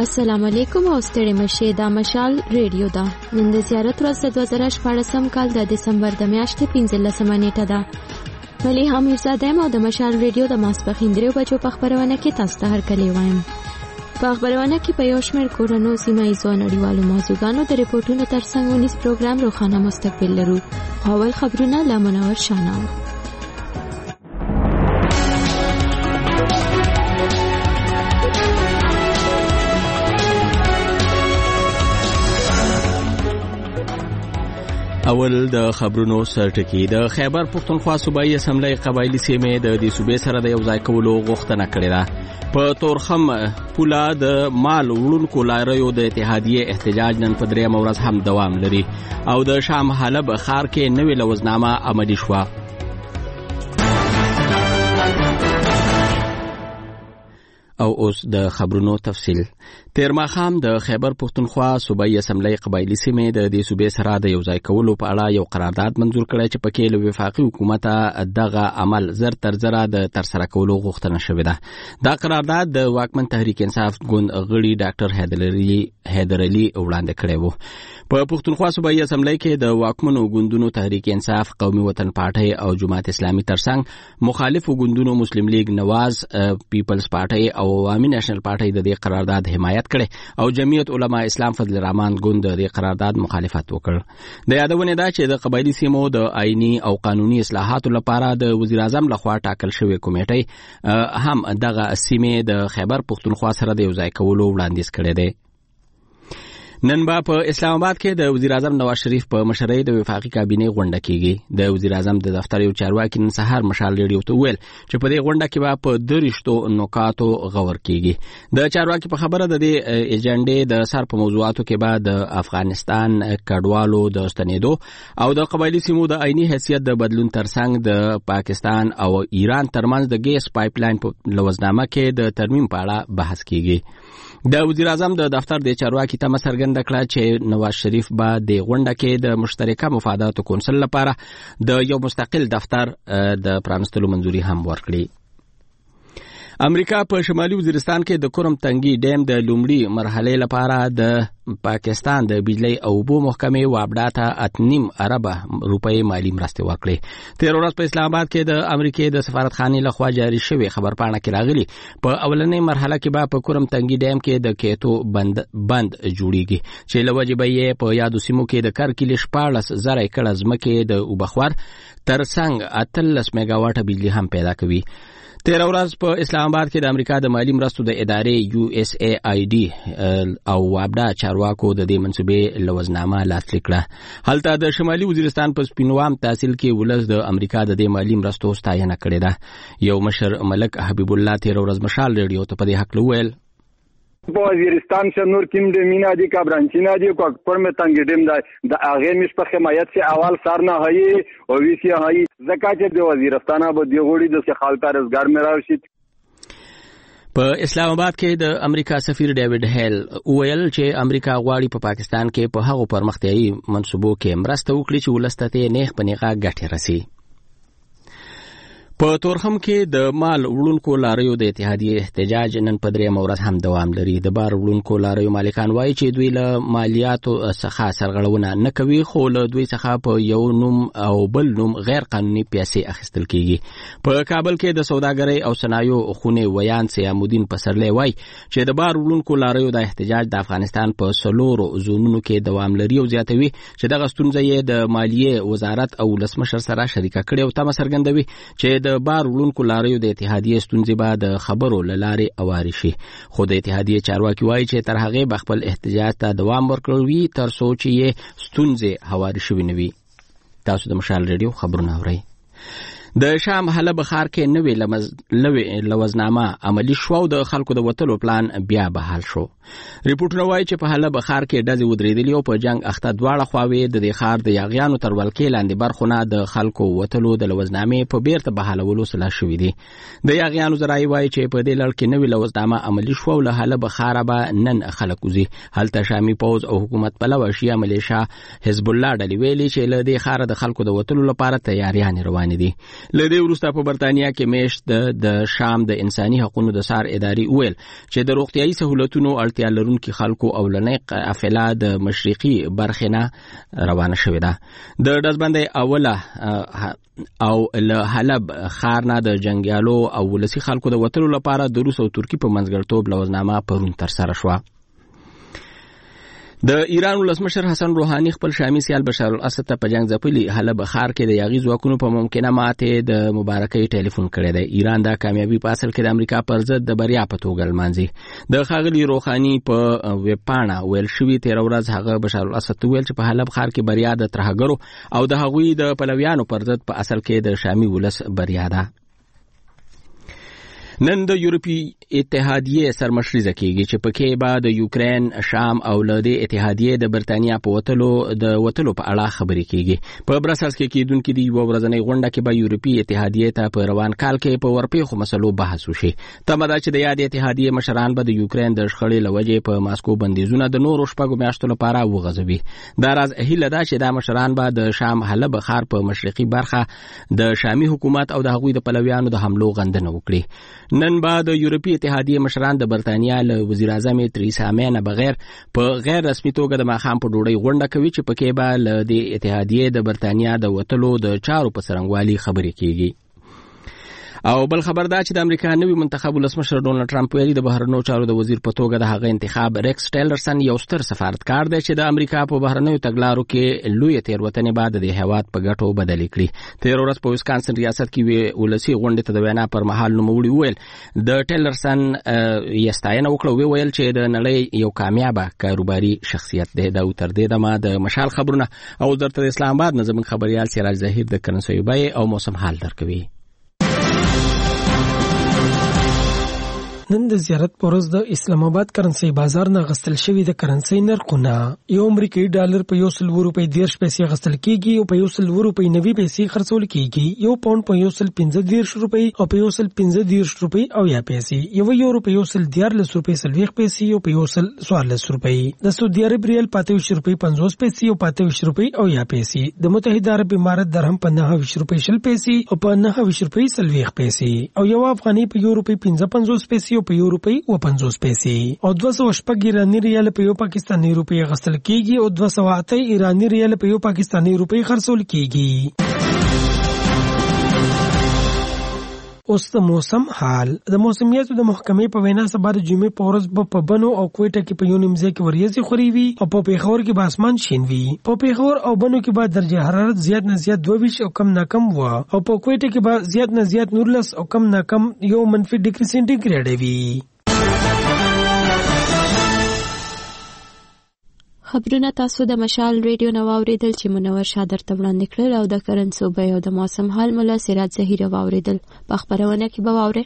السلام علیکم او ستړي مشه دا مشال ریډیو دا نن د زیارت ورځ د 2014 کال د دسمبر د میاشتې 15 نیټه ده. ولی هم میرزاده ما د مشال ریډیو د ماسپخین 3 بجو په خبرونه کې تاسو ته هرکلی وایم. په خبرونه کې په یو شمېر کورونو سیمه ایزو نړیوالو موضوعګانو د ریپورتونو ترڅنګ ونیس پروګرام روخانه مستقبل لرو. اول خبرونه له منور شاناو. اول د خبرونو سرټکی د خیبر پختونخوا صوبایي اسمبلی قبایلی سیمې د دې صوبې سره د یو ځای کولو غوښتنه کړې ده. په تورخم پولا د مال وړونکو لاریو د اتحادیې احتجاج نن په 3 ورځ هم دوام لري او د شام حلب ښار کې نوې لوزنامه عملي شوه. او اوس د خبرونو تفصیل. تیر ماښام د خیبر پختونخوا صوبایي اسمبلی قبایلی سیمې د دې صوبې سره د یو ځای کولو په اړه یو قرارداد منظور کړی چې پکې له وفاقي حکومت دغه عمل زر تر زره د ترسره کولو غوښتنه شوې ده. دا قرارداد د واکمن تحریک انصاف ګوند غړي ډاکټر حیدر علي وړاندې کړی و. په پختونخوا صوبایي اسمبلی کې د واکمنو ګوندونو تحریک انصاف، قومي وطن پارټي او جماعت اسلامي ترڅنګ مخالفو ګوندونو مسلم لیگ نواز، پیپلز پارټي او عوامي نېشنل پارټي د دې قرارداد حمایت کړي او جمعیت علما اسلام فضل الرحمن ګوند د دې قرارداد مخالفت وکړ. د یادونه ده چې د قبایلی سیمو د آئینی او قانوني اصلاحاتو لپاره د وزیر اعظم لخوا ټاکل شوی کمیټه هم دغه سیمې د خیبر پختونخوا سره د یو ځای کولو وړاندیز کړی دی. نن با په اسلام آباد کې د وزیر اعظم نواز شریف په مشرۍ د وفاقي کابینې غونډه کیږي. د وزیر اعظم د دفتر یو چارواکي نن سهار مشال ریډیو ته ویل چې په دې غونډه کې به په 2 نکاتو غور کیږي. د چارواکي په خبره د دې ایجنډې د سر په موضوعاتو کې به د افغانستان کډوالو د ستنېدو او د قبایلی سیمو د آئینی حیثیت د بدلون ترڅنګ د پاکستان او ایران ترمنځ د ګیس پایپ لاین په لوزنامه کې د ترمیم په اړه بحث کیږي. د وزیر اعظم د دفتر د چارواکي تمه څرګنده کړه چې نواز شریف به د غونډه کې د مشترکه مفاداتو کونسل لپاره د یو مستقل دفتر د پرانستلو منځوري هم ورکړي. امریکا په شمالي وزیرستان کې د کورم تنګي ډیم د لومړي مرحله لپاره د پاکستان د بجلی او اوبو محکمې وابډا ته 8.5 ارب روپۍ مالی مرستې ورکړې. تیر ورځ په اسلام آباد کې د امریکای د سفارتخانې لخوا جاری شوی خبرپاڼه کې راغلي په اولنۍ مرحله کې به په کورم تنګي ډیم کې د کېتو بند جوړیږي چې لوجه به یې په یادو سیمو کې د کرکیل 14,000 ایکړه ځمکې د اوبخور ترڅنګ 13 میگاواټه بجلی هم پیدا کوي. تیر ورځ په اسلام آباد کې د امریکا د مالی مرستو د ادارې USAID او وابډا چارواکو د دې منصوبې لوزنامه لاسلیک کړه. هلته د شمالي وزیرستان په سپینوام تحصیل کې ولس د امریکا د دې مالی مرستو ستاینه کړې ده. یو مشر ملک حبیب الله تیر ورځ مشال ریډیو ته په دې حق وویل په وزیرستان کې نور کوم د مینا دي کابرانچینا دي کو پر مې تنګ ډیم د اغه مش په حمایت سے اول سر نه هي او ویسی هي زکات د وزیرستان به دی غوړي د خالتا روزګار مې راوشي. په اسلام آباد کې د امریکا سفیر ډیوډ هیل ویل چې امریکا غواړي په پاکستان کې په هغو پرمختیایي منصوبو کې مرسته وکړي چې ولسته نیغ په نیغه ګټه رسي. په تورخم کې د مال وړونکو لاریو د اتحادیې احتجاج نن په 3 ورځ هم دوام لري. د بار وړونکو لاریو مالکان وایي چې دوی له مالیاتو څخه سرغړونه نه کوي خو له دوی څخه په یو نوم او بل نوم غیر قانوني پیسې اخیستل کیږي. په کابل کې د سوداګرۍ او صنایعو خونې ویان سیامودین پسرلی وایي چې د بار وړونکو لاریو د احتجاج د افغانستان په 4 زونونو کې دوام لري او زیاتوي چې دغه ستونزه یې د مالیې وزارت او ولسمشر سره شریکه کړې او تمه څرګندوي چې د بار وړونکو لاریو د اتحادیې ستونزې به د خبرو له لارې اواري شي. خو د اتحادیې چارواکي وایي چې تر هغې به خپل احتجاج ته دوام ورکوي تر څو چې یې ستونزې هواري شوي نه وي. تاسو د مشال ریډیو خبرونه اورئ. د شام حلب ښار کې نوې لوزنامه عملي شو او د خلکو د وتلو پلان بیا بحال شو. ریپورټونه وایي چې په حلب ښار کې ډزې ودرېدلې او په جنگ اخته دواړه خواوې د دې ښار د یاغیانو تر ولکې لاندې برخونه د خلکو وتلو د لوزنامې په بیرته بحالولو سلا شوي دي. د یاغیانو ذرایع وایي چې په دې لړ کې نوې لوزنامه عملي شو او له حلب ښاره به نن خلک وځي. هلته شامي پوځ او حکومت پلوه شیعه ملیشه حزب الله ډلې ویلي چې له دې ښاره د خلکو د وتلو لپاره تیاریانې روانې دي. لدې وروسته په برتانیا کې میشت د شام د انساني حقوقو د سار اداري ویل چې د روغتيایي سہولتونو اړتیا لرونکو خلکو اولنۍ قافله د مشرقي برخې نه روانه شوې ده. د دزبندۍ اوله او له حلب ښار نه د جنگیالو او ولسی خلکو د وټلو لپاره د روس او ترکی په منځګړتوب لوزنامه پرون تر سره شو. د ایران ولسمشر حسن روحاني خپل شامي سیال بشار الاسد ته په جنگ ځپلي حلب ښار کې د یاغي ځواکونو په ممکنه ماته د مبارکۍ ټلیفون کړی دی. ایران دا کامیابی په اصل کې د امریکا پر ضد د بریا په توګه لمانځي. د خاغلی روحاني په ویبپاڼه ویل شوی تیر ورځ هغه بشار الاسد ویل چې په حلب ښار کې بریا د ترهګرو او د هغوی د پلویانو پر ضد په اصل کې د شامي ولس بریا ده. نن د یورپی اتحادیه سرمشريزه کیږي چې پکې به د یوکرين، شام او له اتحادیه د برتانیا په وټلو په اړه خبرې کیږي. په برسلز کې کیدونکو دی یو ورځنۍ غونډه کې به یورپی اتحادیه ته په روان کال کې په ورپېخو مسلو بحث وشي. تمه ده چې د یاد اتحادیه مشران به د یوکرين د شخړې لوجې په ماسکو بندیزونه د نورو شپږو میاشتو لپاره وغځوي. دا راز هیله ده چې دا مشران به د شام حلب ښار په مشرقي برخه د شامي حکومت او د هغوی د پلویانو د حملو غندنه وکړي. نن بعد یورپی اتحادیه مشران د برتانیا له وزیر اعظم تریسا مې نه بغیر په غیر رسمي توګه د ماخام په ډوډۍ غونډه کوي چې پکې به له د اتحادیه د برتانیا د وټلو د چارو په څرنګوالي خبرې کیږي. او بل خبر دا چې د امریکا نوی منتخب ولسمشر ډونالد ټرمپ ویلي د بهرنیو چارو د وزیر په توګه د هغه انتخاب ریکس ټیلرسن یو ستر سفارتکار دی چې د امریکا په بهرنیو تګلارو کې لوی تیروتنې بعد د هیواد په ګټو بدل کړي. تیر ورځ په ویسکانسن ریاست کې ولسی غونډه ته د وینا پر مهال نوموړي ویل د ټیلرسن یستاینه وکړه ویل چې د نړۍ یو کامیاب کاروباري شخصیت دی. دا تر دې دمه د مشال خبرونه او درته اسلام آباد نظم خبريال سراج ظهیر د کرنسي بای او موسم حال درکوي. نن د زیارت پرز د اسلام آباد کرنسي بازار نه غستل شوی د کرنسي نرخونه یو امریکایي ډالر په 100 روپۍ 10 پیسې غستل کیږي او په 100 روپۍ 90 پیسې خرڅول کیږي. یو پاوند په 115 روپۍ او په 115 روپۍ او یا پیسې یو یورو په 114 روپۍ 30 پیسې او په 114 روپۍ د سعودي عرب ریال 25 روپۍ 50 پیسې او 25 روپۍ او یا پیسې د متحده عرب امارات درهم په 29 روپۍ 20 پیسې او په 29 روپۍ 30 پیسې او یو افغاني په یو روپۍ 55 پیسې په یو روپۍ و 50 پیسې او 200 ایرانی ریال په یو پاکستانی روپۍ غسل کیږي او 208 ایرانی ریال په یو پاکستانی روپۍ خرڅول کیږي. اوس د موسم حال. د موسمیاتو د محکمې په وینا سبا د جمعې په ورځ په بنو او کوټه کې په یو نیمځای کې وریځې خوري وي او په پیښور کې به اسمان شین وي. په پیښور او بنو کې به درجه حرارت زیات نه زیات 22 او کم نه کم و او په کوټه کې به زیات نه زیات 19 او کم نه کم 1 ډیګري سنټیګریډ وي. خبرونه تاسو د مشال ریډیو نو اوریدل چې منور شادر ته وړاندې کړل او د کرنسو به او د موسم حال مولا سراج ظهیر اوریدل. په خبرونه کې به واوري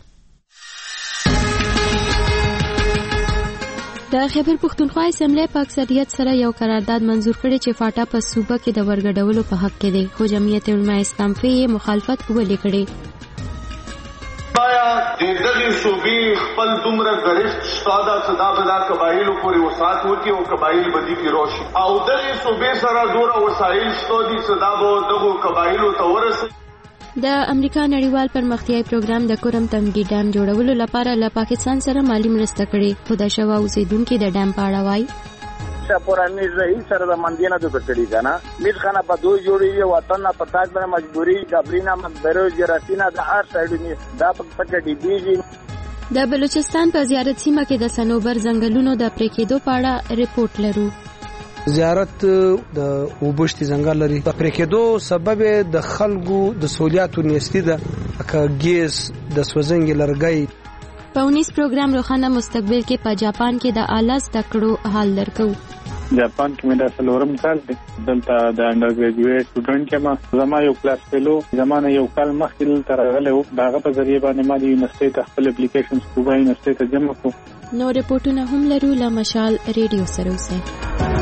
د خیبر پښتونخوا اسمبلی په اکثریت سره یو قرارداد منزور کړي چې فاټا په صوبه کې د ورګډولو په حق کې دی، خو جمعیت علماء اسلام یې مخالفت ولې کړي. آیا د دغه صوبې خپل دومره غریښت شاده صدا بدا قبایل پورې وسات وکي او قبایل بدی کې روشي او دغه صوبې سره دوره وسایل شته دي صدا به دغه قبایل ته ورسي. د امریکا نړیوال پرمختیايي پروګرام د کورم تنګي ډام جوړولو لپاره له پاکستان سره مالی مرسته کړې، خو د شوا اوسیدونکو د ډام په اړه وایي پورا میز رئیس سره د مندینه د کړي کنه میز خانه په دوی جوړي وطن نه پتاک باندې مجبوری غبرینا مندرو جراتینا د هر سایډ نه دا پکې دی بیجی. د بلوچستان په زیارت سیمه کې د سنوبر ځنګلونو د پریکېدو په اړه ریپورت لرو. زیارت د وبشتي ځنګل لري د پریکېدو سبب د خلکو د سہولیاتو نيستي ده اکه ګیس د سوزنګ لرګي. په 19 پروګرام روخانه مستقبل کې په جاپان کې د اعلی زده کړو حال درکو. جاپان کې مې د سلورم کال دی دلته د انډر ګریجویټ سټوډنټ یم. زما یو کلاس فیلو زمانه یو کال مخکې دلته راغلی و، دغه په ذریعه باندې ما د یونیورسيټي ته خپل اپلیکیشن صوبه یونیورسيټي ته جمع کړو. نو ریپورتونه هم لرو له مشال ریډیو سره اوسئ.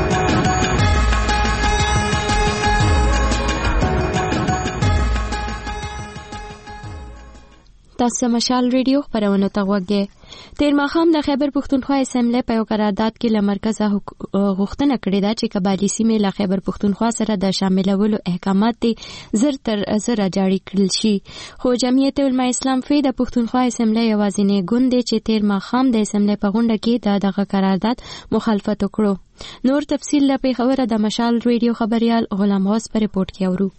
تاسو مشال ریډیو خبرونه ته وګورئ. تیر ماښام د خیبر پښتونخوا اسمبلی په یو قرارداد کې له مرکزه غوښتنه کړې ده چې قبایلي سیمې له خیبر پښتونخوا سره د شاملولو احکامات دې زر تر زره جاري کړل شي. خو جمعیت علماء اسلام فی د پښتونخوا اسمبلی یوازینی ګوند دی چې تیر ماښام د اسمبلی په غونډه کې دغه قرارداد مخالفت وکړو. نور تفصیل له پیښوره د مشال ریډیو خبريال غلام غوث په ریپورت کې اورو.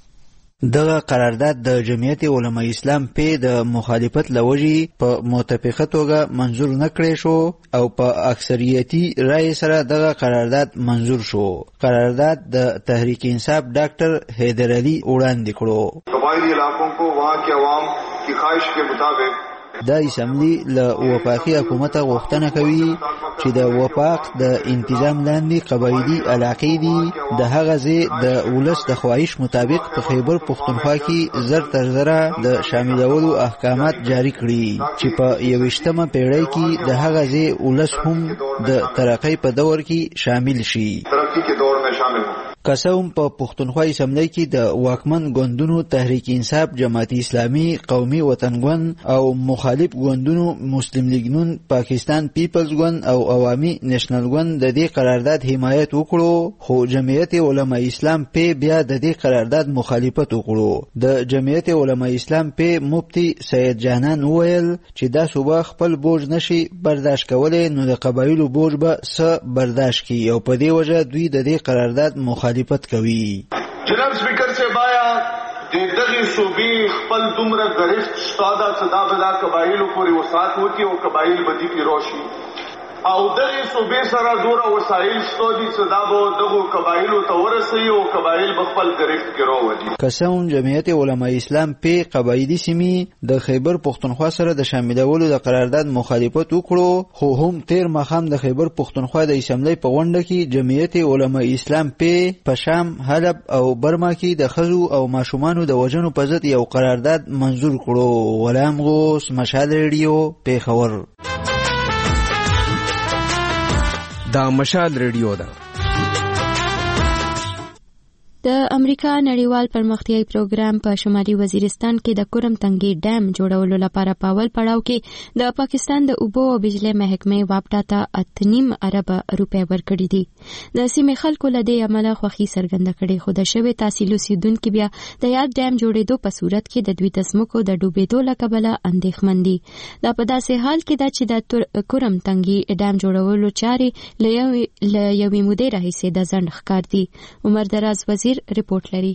دغه قرارداد د جمعیت علماء اسلام په د مخالفت لوجي په متفقه توګه منظور نکړې شو او په اکثریتي رائے سره دغه قرارداد منظور شو. قرارداد د تحریک انصاف ډاکټر حیدر علي وړاندې کړو. قبایلی علاقوں کو وہاں کے عوام کی خواہش کے مطابق دا اسمبلی له وفاقي حکومت غوښتنه کوي چې د وفاق د انتظام لاندې قبایلی علاقې دي د هغه ځای د ولس د خواهش مطابق په خیبر پښتونخوا کې زر تر زره د شاملولو احکامات جاری کړي چې په 21مه پیړۍ کې د هغه ځای ولس هم د ترقۍ په دور کې شامل شي. ترقی کے دور میں شامل ہوں. قسم په پښتونخوا اسمبلی کې د واکمن ګوندونو تحریک انصاف، جماعت اسلامي، قومي وطن ګوند او مخالف ګوندونو مسلم لیگ نون، پاکستان پیپلز ګوند او عوامي نېشنل ګوند د دې قرارداد حمایت وکړو. خو جمعیت علماء اسلام په بیا د دې قرارداد مخالفت وکړو. د جمعیت علماء اسلام په مفتی سید جانان وویل چې دا صوبه خپل بوج نشي برداشت کولای، نو د قبایلو بوج به څه برداشت کړي او په دې وجه دوی د دې قرارداد مخالفت کوي. جناب سپیکر سے بایا د دغه صوبې خپل دومره غریب استاده صدا بدا قبایلو پورې وسات وکي او قبایل بدی کی روشي او دغه صوبې سره دوره وسایل ستودي صدا به دغه قبایلو ته ورسي او قبایل بخپل غریب کې راوځي. قسم جمعیت علماء اسلام په قبایلی سیمې د خیبر پښتونخوا سره د شاملولو د قرارداد مخالفت وکړو. خو هم تیر ماښام د خیبر پښتونخوا د اسمبلی په غونډه کې جمعیت علماء اسلام په شام، حلب او برما کې د ښځو او ماشومانو د وژنو په ضد یو قرارداد منظور کړو. غلام غوث، مشال ریډیو، پیښور. دا مشال ریډیو ده. د امریکا نړیوال پرمختیايي پروګرام په شمالي وزیرستان کې د کورم تنګي ډیم جوړولو لپاره په اول پړاو کې د پاکستان د اوبو او بجلی محکمې وابډا ته 8.5 ارب روپۍ ورکړي دي. د سیمې خلکو له دې عمله خوښي څرګنده کړې، خو د شوي تحصیل اوسیدونکي بیا د یاد ډیم جوړېدو په صورت کې د دوی د ځمکو د ډوبېدو له کبله اندېښمن دي. دا په داسې حال کې ده چې د کورم تنګي ډیم جوړولو چارې له یوې مودې راهیسې د ځنډ ښکار دي. عمر دراز وزیر ریپورت لري.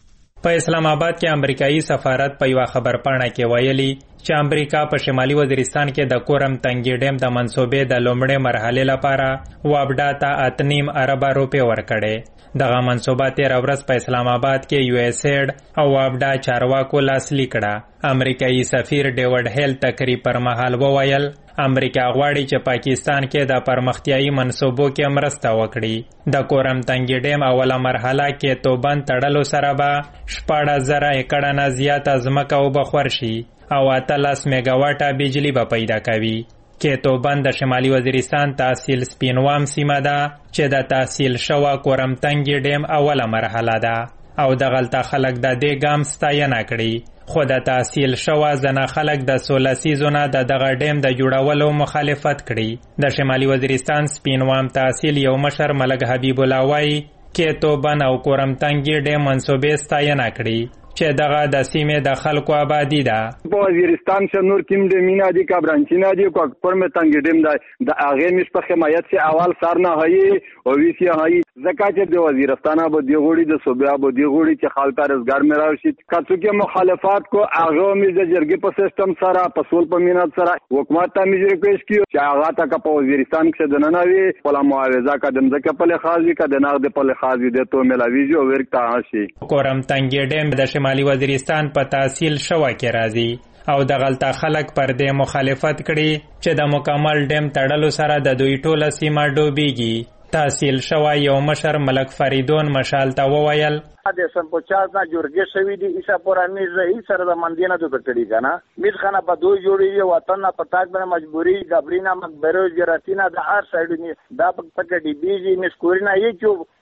په اسلام آباد کې امریکایي سفارت په یو خبرپاڼه کې ویلي چې امریکا په شمالي وزیرستان کې د کورم تنګي ډیم د منصوبې د لومړۍ مرحلې لپاره وابډا ته 8.5 ارب روپۍ ورکړې. دغه منصوبه تیر ورځ په اسلام آباد کې یو ایس ایډ او وابډا چارواکو لاسلیک کړه. امریکایي سفیر ډیوډ هیل تقریر پر مهال وویل امریکا غواړي چې پاکستان کې د پرمختیايي منصوبو کې مرسته وکړي. د کورم تنګي ډیم اوله مرحله کې توبند تړلو سره به 14,000 ایکړه نه زیاته ځمکه وبخور شي او 13 میگاواټه بجلی به پیدا کوي. توبند د شمالي وزیرستان تحصیل سپینوام سیمه ده چې د تحصیل شوه کورم تنګي ډیم اوله مرحله ده او دغلته خلک د دې ګام ستاینه کړي. خو د تحصیل شوه ځنه خلک د 16 سیزونه د دغه ډیم د جوړولو مخالفت کړي. د شمالي وزیرستان سپینوام تحصیل یو مشر ملک حبیب الله وایي کې توبن او کورم تنګي ډیم منصوبې ستاینه کړي چې دغه د سیمې د خلکو آبادی ده. په وزیرستان سے نور کیم د مینا دی کا برانچینا دی کو پر میں تنگ ډیم دا د اغه مش په حمایت سے اول سارنا هي او وی سی هي زکات د وزیرستان ابو دی غوړي د صوبه ابو دی غوړي چې خلک روزګار مې راوشي کڅو کې مخالفت کو اغه مې د جرګې په سیستم سره په سول په مینات سره حکومت ته مې ریکوست کیو چې هغه تا په وزیرستان کې د ننوي په معاوضه قدم ځکه په لخاصي کده نغد په لخاصي د تو ملاویږي او ورکتا شي. کورم تنګي ډیم د شمالي وزیرستان په تحصیل شوه کې راځي او د غلطه خلک پر دې مخالفت کړي چې د مکمل ډیم تړلو سره د دوی ټوله سیمه ډوبېږي. تحصیل شوه یو مشر ملک فریدون مشال ته وویل د سمپوچاز نه جوړګي شوی دي ایسا پورانی رئیس سره د مندینه د کټړي کنه میز خانه په دوی جوړي وطن نه پتاک باندې مجبوری غبرینا مقبره جراتینا د هر سایډ نه دا پکې ډي بي جی مشکورینا یې چې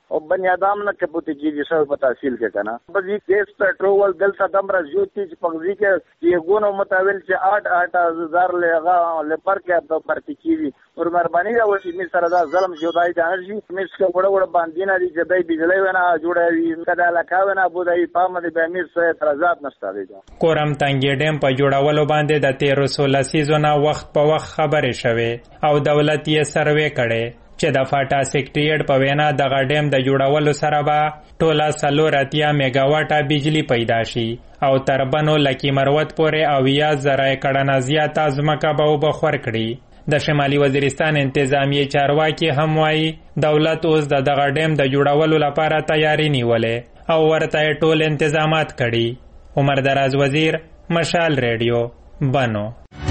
او بنی ادم نه کې پوتې کیږي سره په تحصیل کې کنه بزي ګیس پټرول دلته دمر جوتی چې پغزي کې یو ګونو متاول چې 8,000 لغه لپر کې د پرتی کیږي اور مهرباني دا وشي می سره دا ظلم جوړای د انرژي مس کې وړ باندې نه دي چې دای بجلی ونه جوړوي کدا لکاونه بودای پام دې به امیر سره اعتراضات نشته دي کورم تنګي ډیم په جوړولو باندې د 1316 سیزونه وخت په وخت خبرې شوه او دولت یې سروې کړي چې د فاټا سیکریټریټ په وینا د غډیم د جوړولو سره به ټوله 380 میگاواټه بجلی پیدا شي او تر بنو لکی مروت پورې او 10,000 کډنه زیاته ځمکه به وبخور کړي د شمالي وزیرستان انتظامی چارواکي هم وایي دولت اوس د دغه ډیم د جوړولو لپاره تیاری نیولې او ورته ټول انتظامات کړي عمر دراز وزیر مشال ریډیو بنو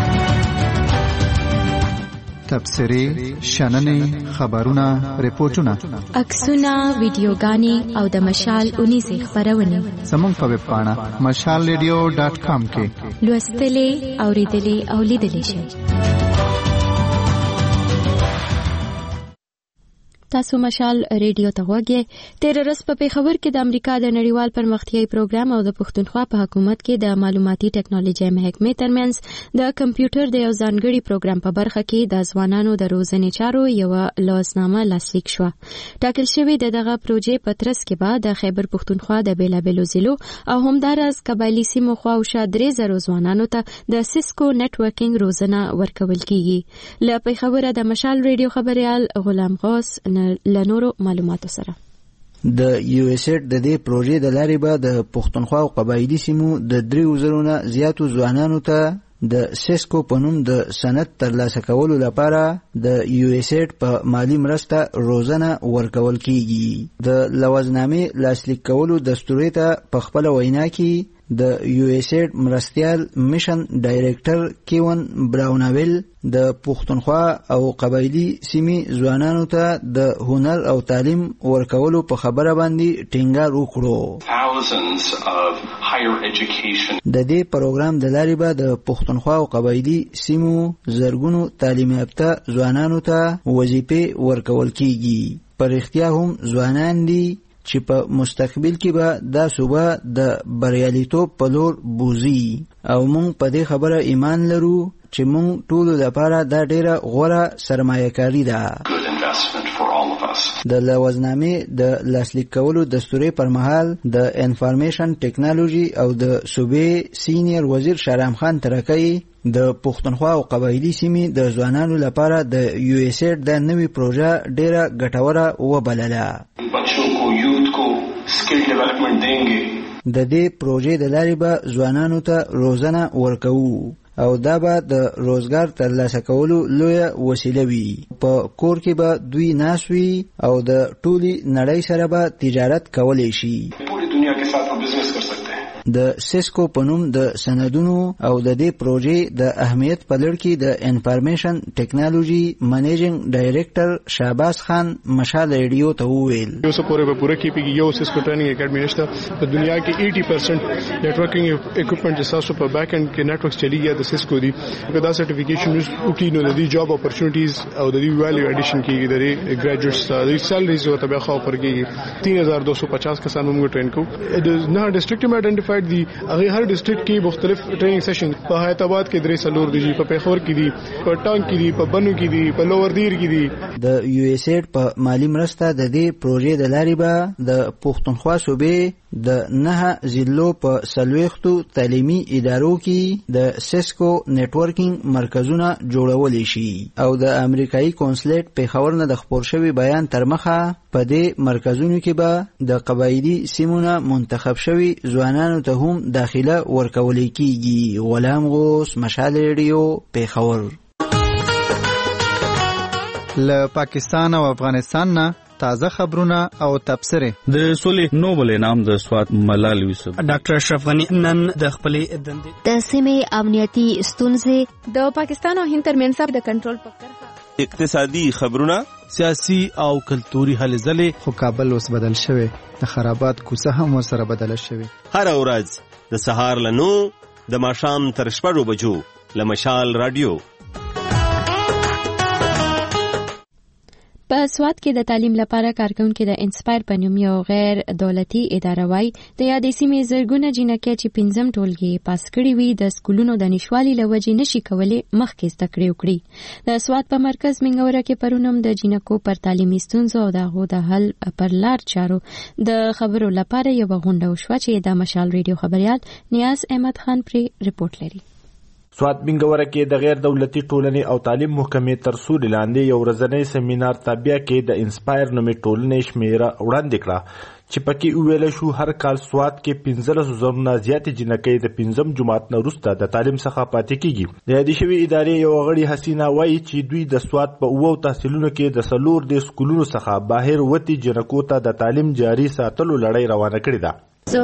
تبصرې شننې خبرونه ریپورتونه عکسونه ویډیوګانې او د مشال 19 خبرونه زموږ په ویب پاڼه mashalradio.com کې لوستلې اوریدلې او لیدلې شئ تاسو مشال ریډیو ته غوږی 13 ورځ په پیښور کې د امریکا د نړیوال پرمختیايي پروګرام او د پښتونخوا په حکومت کې د معلوماتي ټکنالوژي محکمې ترمنځ د کمپیوټر د یو ځانګړي پروګرام په برخه کې د ځوانانو د روزنې چارو یو لوازنامه لاسلیک شو ټاکل شوی دغه پروژې په ترڅ کې به د خیبر پښتونخوا د بیلابېلو ضلعو او همدارس قبایلی سیمو خواوشا 3,000 ځوانانو ته د سیسکو نتورکینګ روزنه ورکول کیږي له پیښور د مشال ریډیو خبريال غلام غوث لنورو معلوماتو سره د یو اس ایډ د دې پروژې د لارې به د پښتونخوا او قبایلی سیمو د 3,000 نه زیاتو ځوانانو ته د سیسکو په نوم د سند ترلاسه کولو لپاره د یو اس ایډ په مالی مرسته روزنه ورکول کیږي د لوازنامې لاسلیک کولو دستور ته په خپل وینا کې د یو اس ایډ مرستیال میشن ډایریکټر کیون براوناویل د پښتونخوا او قبایلی سیمې ځوانانو ته د هنر او تعلیم ورکولو په خبره باندې ټینګار وکړو. د دې پروګرام د لارې به د پښتونخوا او قبایلی سیمو زرګونو تعلیم یافته ځوانانو ته وظیفې ورکول کیږي. پر اختیا هم ځوانان دي چې په مستقبل کې به دا صوبه د بریالیتوب په لور بوزي او موږ په دې خبره ایمان لرو چې موږ ټول لپاره دا ډیره غوره سرمایه کاری ده. د لوازنامې د لاسلیک کولو دستوري پر مهال د انفارمیشن ټکنالوژي او د صوبې سینیئر وزیر شارام خان ترکی د پښتونخوا او قبایلی سیمې د ځوانانو لپاره د یو اس ایډ د نوې پروژه ډیره ګټوره وبلله. د دې پروژې د لارې به ځوانانو ته روزنه ورکوو او دا به د روزګار ترلاسه کولو لویه وسیله وي. په کور کې به دوی ناست وي او د ټولي نړۍ سره به تجارت کولی شي. د سیسکو په نوم د سندونو او د دې پروژې د اهمیت په لړ کې د انفارمیشن ټکنالوژي منیجینګ ډایریکټر شهباز خان مشال ریډیو ته وویل یو څه پوره کیږي. یو سیسکو ټریننګ اکیډمي نشته په دنیا کې 80% نیټورکینګ اکوپمنټ چې تاسو په بیک اند کې نیټورکس چلیږي د سیسکو دی دا سرټیفیکیشن وکړي نو د دې جاب اپورچونټیز او د دې ویلیو اډیشن کیږي د ګریجویټس د سیلریز او تبع خو پرګي 3250 کسان موږ ټرین کوو. نه ډیسټریکټ آئیډنټیفایډ دی هغه هر ډیسټریکټ کې مختلف ټریننګ سیشن په حیات آباد کې 3 سلور دی په پیښور کې دی په ټانګ کې دی په بنو کې دی په لوور دیر کې دی. د یو اس ایډ په مالی مرسته د دې پروژې د لارې به د پښتونخوا صوبې د 9 ضلعو په 40 تعلیمي ادارو کې د سیسکو نتورکینګ مرکزونه جوړول شي او د امریکایي کونسلیټ پیښور نه د خبر شوی بیان تر مخه په دې مرکزونو کې به د قبایلی سیمونه منتخب شوی ځوانانو ته هم داخله ورکول کیږي. غلام غوث مشال ریډیو پیښور. له پاکستان او افغانستان نه تازه خبرونه او تبصرې. د سولې نوبل انعام د سوات ملال یوسف ډاکټر اشرف غنی نن د خپلې دندې د سیمې امنیتي ستونزې د پاکستان او هند ترمنځ د کنټرول په کرښه اقتصادي خبرونه سیاسي او کلتوري هلې ځلې. خو کابل اوس بدل شوی د خرابات کوڅه هم سره بدل شوی. هر ورځ د سهار له 9 د ماښام تر 6 بجو له مشال رادیو. په په سوات کې د تعلیم لپاره کارکونکو د انسپایر په نوم یو غیر دولتي اداره وای د یادې سیمې زرګونه جنکې چې 5م ټولګي پاس کړي وي د سکولونو د نشوالي لوجې نشي کولای مخکې زده کړې وکړي. د سوات په مرکز منګوره کې پرونم د جنکو پر تعلیمي ستونزو او د هغو د حل پر لار چارو د خبرو لپاره یو غونډه وشوه چې د مشال ریډیو خبريال نیاز احمد خان پرې رپورټ لري. سوات منګوره کې د غیر دولتي ټولنې او تعلیم محکمې تر سوري لاندې یو ورځنی سیمینار تابع کې د انسپایر نومې ټولنې شمیره وړاندې کړه چې پکې ویل شو هر کال سوات کې 15,000 نه زیات جنکۍ د 5م جماعت نه وروسته د تعلیم څخه پاتې کیږي. د یادې شوی ادارې یو غړي حسینا وایي چې دوی د سوات په 9 تحصیلونو کې د سلور د سکولونو څخه بهر وتی جنکو ته د تعلیم جاري ساتلو لړۍ روانه کړې ده.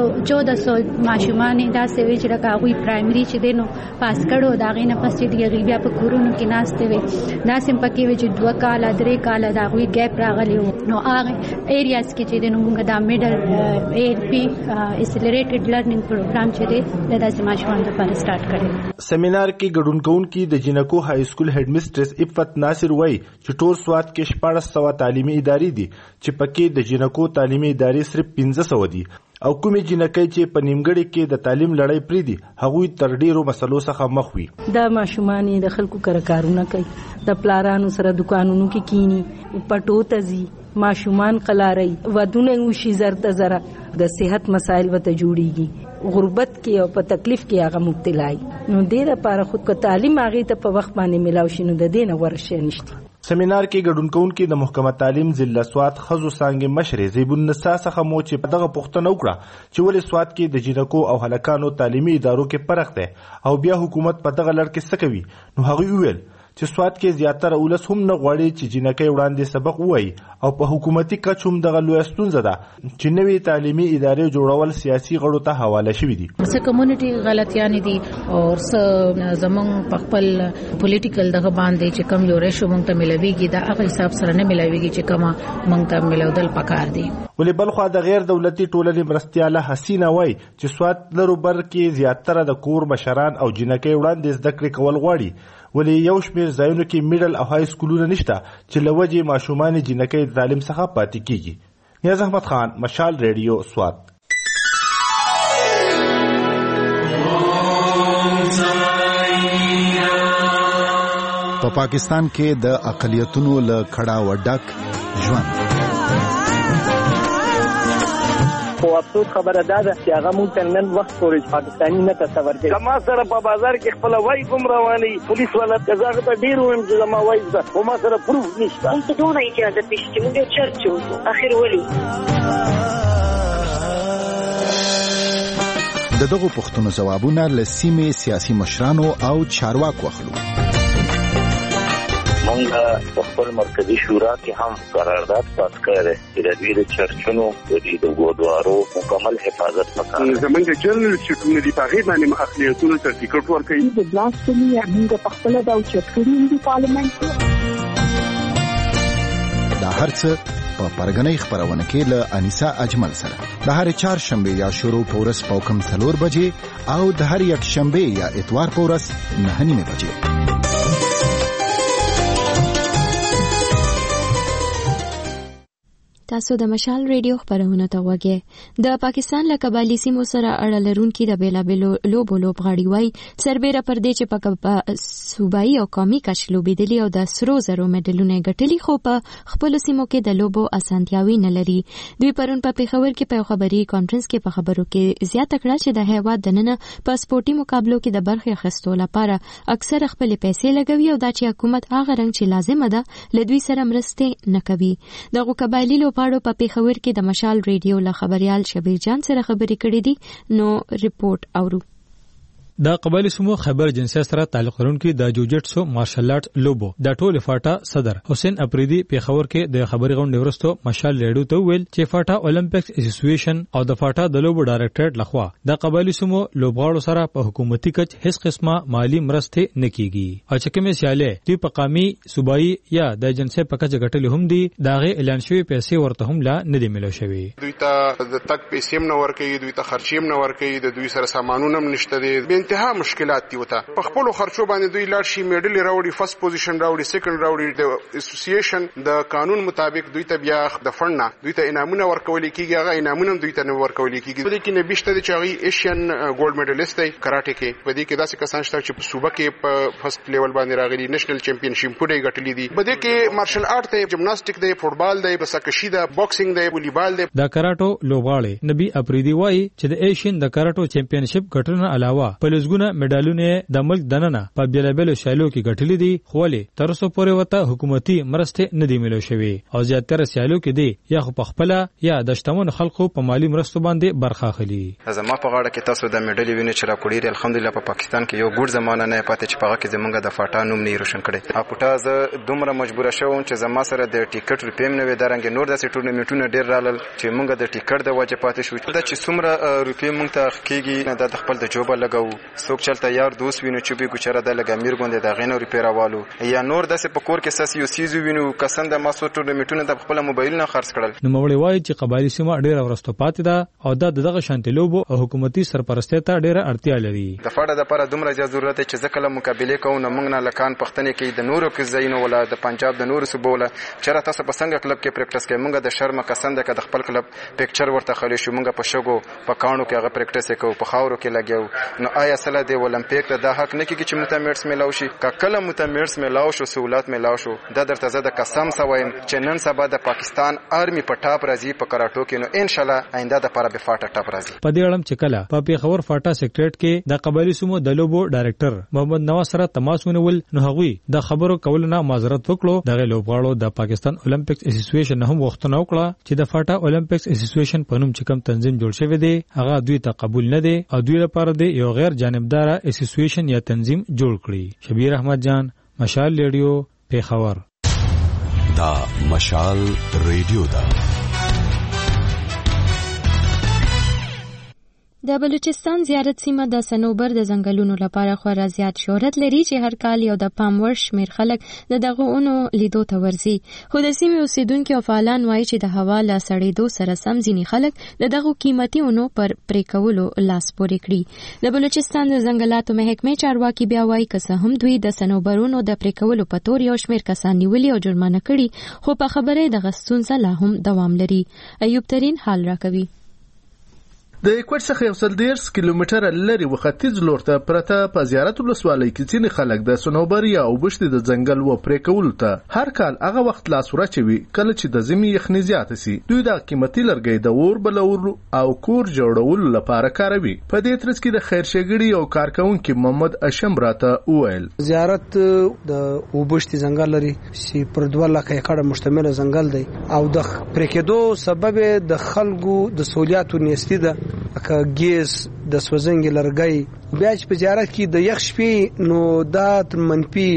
1400 ماشومان دا سوي چې دا غوي پرایمري چې دینو پاس کړو دا غینه پس چې دی غیبیا په کورونو کې ناشته وي دا سم پکې وي چې 2 کال 3 کال دا غوي ګیپ راغلی نو هغه ایریاز کې چې دینو موږ دا میډل ALP اکسلریټډ لرنینګ پروګرام چې دی دا د ماشومان لپاره سٹارټ کړي. سیمینار کې ګډون کوونکي د جنکو های سکول هډ میسټرس عفت ناصر وای چې ټول سوات کې 1400 تعلیمي ادارې دي چې پکې د جنکو تعلیمي ادارې صرف 1500 دي او کومې جنکۍ چې په نیمګړي کې د تعلیم لړۍ پرې دي هغوی تر ډیرو مسلو څخه مخ وي. دا ماشومان د خلکو کار کارونه کوي د پلارانو سره دکانونو کې کینی پټو تزي ماشومان قلاري ودونه وشي زرته زره د صحت مسایل وته جوړيږي غربت کې او په تکلیف کې هغه مبتلای نو ډیره لپاره خود کو تعلیم هغه ته په وخت باندې ملاوي شنو د دینه ورشه نشته. سیمینار کې ګډون کوونکي د محکمه تعلیم ضلع سوات خزو څنګه مشر زیبون نسا څخه مو چې په دغه پوښتنه وکړه چې ولې سوات کې د جنکو او هلکانو تعلیمي ادارو کې فرق دی او بیا حکومت په دغه لړ کې څه کوي نو هغه ویل چې سوات کې زیاتره اولس هم نه غواړي چې جنکۍ وړاندې سبق ووایي او په حکومتي کچ هم دغه لویه ستونزه ده چې نوې تعلیمي ادارې جوړول سیاسي غړو ته حواله شوي دي. څه کمیونټي غلطیانې دي او څه زمونږ په خپل پولیټیکل دغه باندې چې کم یو ریشو مونږ ته ملويږي دا هغه حساب سره نه ملويږي چې کما مونږ ته ملودل پکار دي. ولې بلخوا د غیر دولتي ټولنې مرستياله حسینا وای چې سوات لرو بر کې زیاتره د کور مشران او جنکۍ وړاندې زده کړې کول غواړي ولې یو شمېر ځایونو کې میډل او های سکولونه نشته چې لوجې ماشومان جنکۍ د تعلیم څخه پاتې کیږي. نیاز احمد خان مشال ریډیو سوات. په پاکستان کې د اقلیتونو له کړه وډک ژوند خو افسوس خبره ده چې هغه مونږ ته نن وخت پورې پاکستاني نه تصور کوي. ما سره په بازار کې خپل وای کوم رواني پولیس والا کزاغه ته ډیر ویم چې ما وای ده خو ما سره پروف نشته. مونږ ته دونه اجازه نشته چې مونږ چرچ وکړو اخر ولي دغه پوښتنو جوابونه له سیمې سیاسي مشرانو او چارواکو اخلو. مونږ په خپل مرکزی شورا کې هم قرارداد پاس کړی چې د دوی د چرچونو د ګودوارو مکمل حفاظت وکړي. زمونږ جنرال سټونه دي په هغه باندې اخلیتونو سرټیفیکټ ورکړي. د بلاسفمي موږ په خپل د چرچونو د پارلیمنت دا هرڅه په پرګنۍ خبرونه کې له انیسا اجمل سره د هر چهارشنبه یا شروع پورس پوکم 4 بجې او د هر یک شنبه یا اتوار پورس 9 بجې. تاسو د مشال ریډیو خبرونه ته وګورئ. د پاکستان له قبایلی سیمو سره اړه لرونکي د بیلابیلو لوبغاړي وای سربېره پر دې چې په صوبایي او قومي کچه لوبېدلي او د سرو زرو میډلونه ګټلي خو په خپلو سیمو کې د لوبو اسانتیاوي نه لري. دوی پرون په پېښور کې په خبري کانفرنس کې په خبرو کې زیاته کړه چې د هیواد دننه په سپورتي مقابلو کې د برخې اخیستو لپاره اکثر خپل پیسې لګوي او دا چې حکومت هغه رنګ چې لازمه ده له دوی سره مرسته نه کوي. دغه قبایلی پاړو په پېښور کې د مشال ریډیو له خبريال شبیر جان سره خبرې کړې دي نو ریپورت اورو. د قبایلی سمو خیبر جنسیت سره تعلق لرونکي د جوجټسو مارشل آرټ لوبو د ټوله فاټا صدر حسین اپریدي پېښور کې د خبري غونډې ورستو مشال ریډیو ته ویل چې فاټا اولمپکس اسوسییشن او د فاټا د لوبو ډایرکټریټ لخوا د قبایلی سمو لوبغاړو سره په حکومتي کچ هیڅ قسمه مالی مرسته نه کیږي او چې کومه سیاله دوی په قامي صوبایي یا د جنسي په کچ غټلې هم دي داغه اعلان شوی پیسې ورته هم لا نه دی ملو شوی. دوی ته د تک پیسې هم نه ورکوي دوی ته خرچې هم نه ورکوي د دوی سره سامانونه هم نشته دي انتها مشکلات دي وته په خپل خرچو باندې دوی لاړ شي میډل راوړي فرست پوزیشن راوړي سیکنډ راوړي د اسوسییشن د قانون مطابق دوی ته بیا د فند نه دوی ته انعامونه ورکول کیږي هغه انعامونه دوی ته نه ورکول کیږي په دې کې نبيشته د چاغي ایشین ګولډ میډلیست دی کراټه کې په دې کې داسې کسان شته چې په صوبه کې په فرست لیول باندې راغلي نېشنل چمپیونشپ پورې ګټلې دي په دې کې مارشل آرټ دی جمناستیک دی فوټبال دی بسکشي دی باکسینګ دی والیبال دی د کراټو لوبغاړي نبی افریدي وایي چې د ایشین د کراټو چمپیونشپ ګټنه علاوه په لږګونه میډالونه د ملک دننه په بیلابل شالو کې ګټلې دي خو له تر اوسه پورې وته حکومتي مرسته نه دی ملو شوی او زیاتره سیالو کې دی یا خو په خپل یا د شتمن خلکو په مالی مرستو باندې برخه اخلي. زما په غاړه کې تاسو د میډل ویني چې را کوړی الحمدلله په پاکستان کې یو ګډ زمانہ نه پاتې چې په هغه کې زمونږ د فاټا نوم نه روشن کړي. اپټا زه دومره مجبور شوم چې زما سره د ټیکټ روپیم نه ودارنګ نور داسې ټورنمنټونه ډیر رالل چې مونږ د ټیکټ د وجه پاتې شو دا چې څومره روپیم مونږ ته کېږي د خپل د جوبه لګاو څوک چلته یار دوست وینو چې به ګچره د لګامیر غوندې د غینو ریپیروالو یا نور داسې په کور کې ساس یو سیزو وینو کسان د ماسو ټورنمنټونه د خپل موبایل نه خرڅ کړل. نو مولوی وایي چې قبایلی سیمه ډیره ورستو پاتې ده او دغه شانتلوبو او حکومتي سرپرستی ته ډیره اړتیا لري. د فاډه د لپاره دومره زیات ضرورت چې ځکه مقابله کوو نو موږ نه لکان پښتنې کې د نورو کې زینو ولا د پنجاب د نورو صوبو ولا چېرې تاسو په څنګه کلب کې پریکټس کوي موږ د شرم کسان د خپل کلب پکچر ورته خلی شو موږ په شګو په کانو کې هغه پریکټس کوو په خاورو کې لګیو نو آیا سره د اولمپیک د حق نه کېږي چې متمرس ملاو شي کله متمرس ملاو شو سہولت ملاو شو د درته زده قسم سوایم چې نن سبا د پاکستان آرمی په ټاپ راځي په کراټو کې نو ان شاء الله آینده د لپاره به فاټا ټاپ راځي. په دې اړه چې کله په پیښور فاټا سیکریټ کې د قبایلی سمو د لوبو ډایریکټر محمد نواز سره تماس ونیول نو هغوی د خبرو کول نه معذرت وکړو د لوبغاړو د پاکستان اولمپکس اسوسییشن هم وختونه وکړه چې د فاټا اولمپکس اسوسییشن په نوم چې کوم تنظیم جوړ شوی دی هغه دوی ته قبول نه دی او دوی لپاره د یو غیر جانبدار اسوسییشن یا تنظیم جوړ کړي. شبیر احمد جان مشال ریډیو پیښور. دا مشال ریډیو دا د بلوچستان زیارت سیمه د صنوبر د ځنګلونو لپاره خورا زیات شهرت لري چې هر کال یو د پام وړ شمېر خلک د دغه اونو لیدو ته ورځي خو د سیمې اوسیدونکي او فعالان وایي چې د هوا له سړېدو سره سم ځینې خلک د دغو قیمتي اونو پر پرې کولو لاس پورې کړي. د بلوچستان د ځنګلاتو محکمې چارواکي بیا وایي که څه هم دوی د صنوبرونو د پرې کولو په تور یو شمېر کسان نیولي او جرمانه کړي خو په خبره دغه ستونزه لا هم دوام لري. ایوب ترین حال راکوي. د کوټ څخه 110 کیلومتره لري وختیځ لور ته پرته په زیارت ولسوالۍ کې ځینې خلک د صنوبر یا وبشت د ځنګل و پرې کول ته هر کال هغه وخت لاس ورچوي کله چې د زمي یخني زیات سي دوی د قیمتي لرګي د اور بلور او کور جوړولو لپاره کاروي. په دې ترڅ کې د خیر شګړي او کارکونکو محمد اشم راته وویل زیارت د وبشت ځنګل لري چې پر 2 لک ایکړه مشتمل ځنګل دی او د پرې کېدو سبب د خلکو د سہولیاتو نيستي ده اکه ګیس د سوزنګ لرګي بیا چې په زیارت کې د یخ شپې نو دا منفي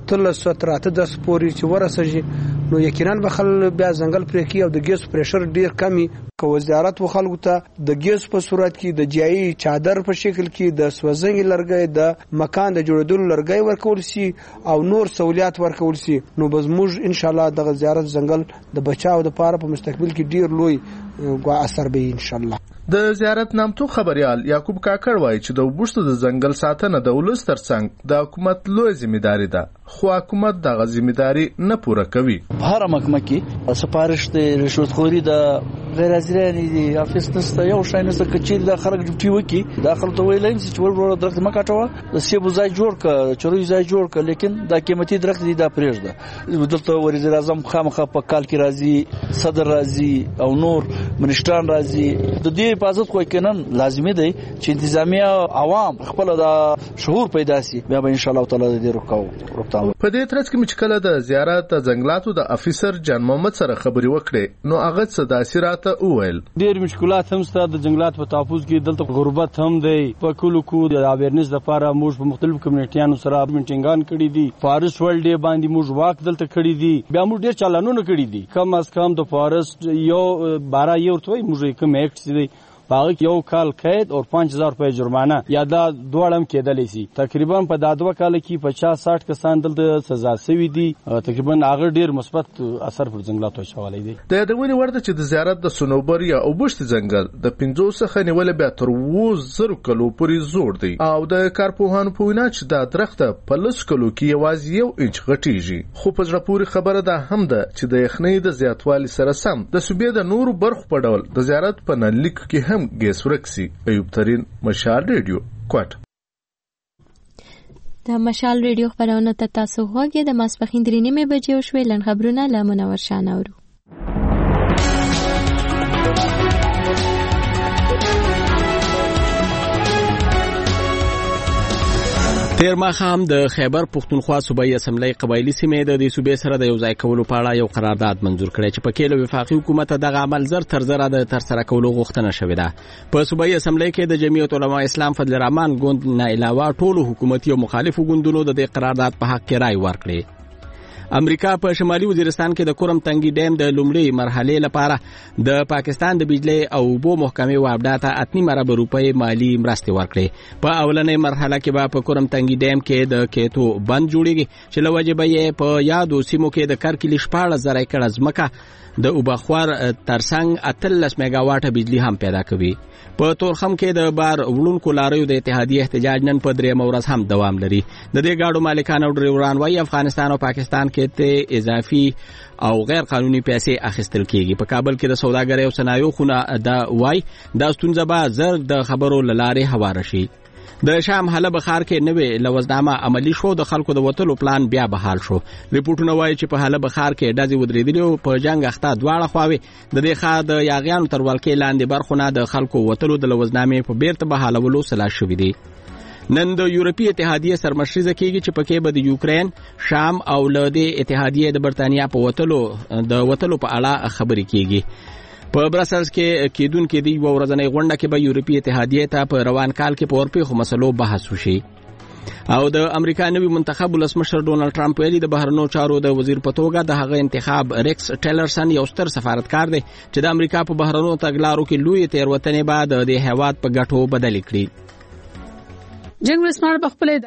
810 پورې چې ورسېږي نو یقینا به خل بیا ځنګل پرې کې او د ګیس پریشر ډیر کمی کو زیارت وخلکو ته د ګیس په صورت کې د جایي چادر په شکل کې د سوزنګ لرګي د مکان د جوړېدلو لرګي ورکول شي او نور سہولیات ورکول شي نو به موږ ان شاء الله د زیارت ځنګل د بچاو د پاره په مستقبل کې ډیر لوی اثر به ان شاء الله. د زیارت نامتو خبريال یعقوب کاکړ وایي چې د وبشتو د ځنګل ساتنه د ولس ترڅنګ د حکومت لوی ځمېداري ده خو حکومت دغه ځمېداري نه پوره کوي. هر محکمه کې سپارښت د رشوت خوري د غیر حاضرانه دي افیس نسته یو شای نسته کچې د خلک ډیوټي وکي داخله ته ویلایم چې ور درخت ما کاټوه د سیبو ځای جوړ ک چروي ځای جوړ ک لیکن دا قیمتي درخت دي دا پرېږده دلته وزیر اعظم خامخا په کال کې راځي صدر راځي او نور منشتان راځي د دې حفاظت خو کنن لازمي دی چې انتظامیه عوام خپل د شعور پیدا سي بیا به ان شاء الله تعالی دې روکاو. په دې ترڅ کې چې کله د زیارت ځنګلاتو د افیسر جان محمد سره خبري وکړي نو هغه صداسي راته وویل ډېر مشکلات هم ستاسو د جنگلات په تحفظ کې دلته غربت هم دی په کلو کو د اویرنس لپاره موږ په مختلفو کمیونټیانو سره میټینګان کړي دي فارست ورلد ډے باندې موږ واک دلته کړي دي بیا موږ ډېر چالانونه کړي دي کم از کم د فارست یو 12 یو ورته موږ کوم اکټ دي هغه یو کال قید او 5000 روپے جرمانه یا دا دوړم کېدلی سي. تقریبا په دا 2 کال کې 50-60 کسان دلته سزا شوي دي. تقریبا هغه ډیر مثبت اثر پر ځنګلاتو شوالي دي. د یادونې ورته چې د زیارت د صنوبر یا اوبشت ځنګل د 50 څخه نیول بیا تر 2000 کلو پورې زوړ دی او د کارپوهانو په وینا چې دا درخت په لس کلو کې یوازې 1 انچ غټیږي. خو په ځړه پورې خبره ده هم ده چې د یخنۍ د زیاتوالي سره سم د صوبې د نورو برخو په ډول د زیارت په نلیک کې هم ګیس ورک سي. ایوب ترين، مشال ریډیو، کوټ. د مشال ریډیو خبرونه ته تاسو غوږی د ماسپخین 3:30 بجې شوې. لن خبرونه له منور شان اورو. تیر ماښام د خیبر پښتونخوا صوبایي اسمبلی قبایلی سیمې د دې صوبې سره د یو ځای کولو په اړه یو قرارداد منزور کړی چې پکې له وفاقي حکومت دغه عمل زر تر زره د ترسره کولو غوښتنه شوې ده. په صوبایي اسمبلی کې د جمعیت علماء اسلام فضل الرحمن ګوند نه علاوه ټولو حکومتي او مخالفو ګوندونو د دې قرارداد په حق کې رائے ورکړې. امریکا په شمالي وزیرستان کې د کورم تنګي ډیم د لومړۍ مرحلې لپاره د پاکستان د بجلی او اوبو محکمې وابډا ته 8 ارب روپۍ مالی مرستې ورکړې. په اولنۍ مرحله کې به په کورم تنګي ډیم کې د کېتو بند جوړیږي چې له وجې به یې په یادو سیمو کې د کرکلي 14,000 ایکړه ځمکه د اوبخوار ترڅنګ 18 میگا واټه بجلی هم پیدا کوي. په تورخم کې د بار وړونکو لاریو د اتحادیې احتجاج نن په 3 ورځ هم دوام لري. د دې گاډو مالکان او ډریوران وايي افغانستان او پاکستان کې ته اضافي او غیر قانوني پیسې اخیستل کیږي. په کابل کې د سوداګرۍ او صنایعو خونه دا وايي دا ستونزه به زر د خبرو لارې هوار شي. د شام حلب ښار کې نوې لوزنامه عملی شو. د خلکو د وټلو پلان بیا بحال شو. ریپورتونه وايي چې په حلب ښار کې ډزې ودرېدلې او په جنگ اخته دواړه خواوې د دې ښار د یاغیانو تر ولکې لاندې برخونه د خلکو وټلو د لوزنامې په بیرته بحالولو سلا شوې دي. نن د یورپی اتحادیې سرمشریزه کیږي چې پکې به د یوکرين، شام او له دې اتحادیې د برتانیا په وټلو په اړه خبرې کیږي. په برسلز کې کېدونکې دی یو ورځنۍ غونډه کې به یورپی اتحادیې ته په روان کال کې په ورپېښو مسلو بحث وشي. او د امریکا نوي منتخب ولسمشر ډونالد ټرمپ ویلي د بهرنیو چارو د وزیر په توګه د هغه انتخاب ریکس ټیلرسن یو ستر سفارتکار دی چې د امریکا په بهرنیو تګلارو کې لوی تېروتنې بعد د هیواد په ګټو بدلې کړي. جنگ رسمار بخپله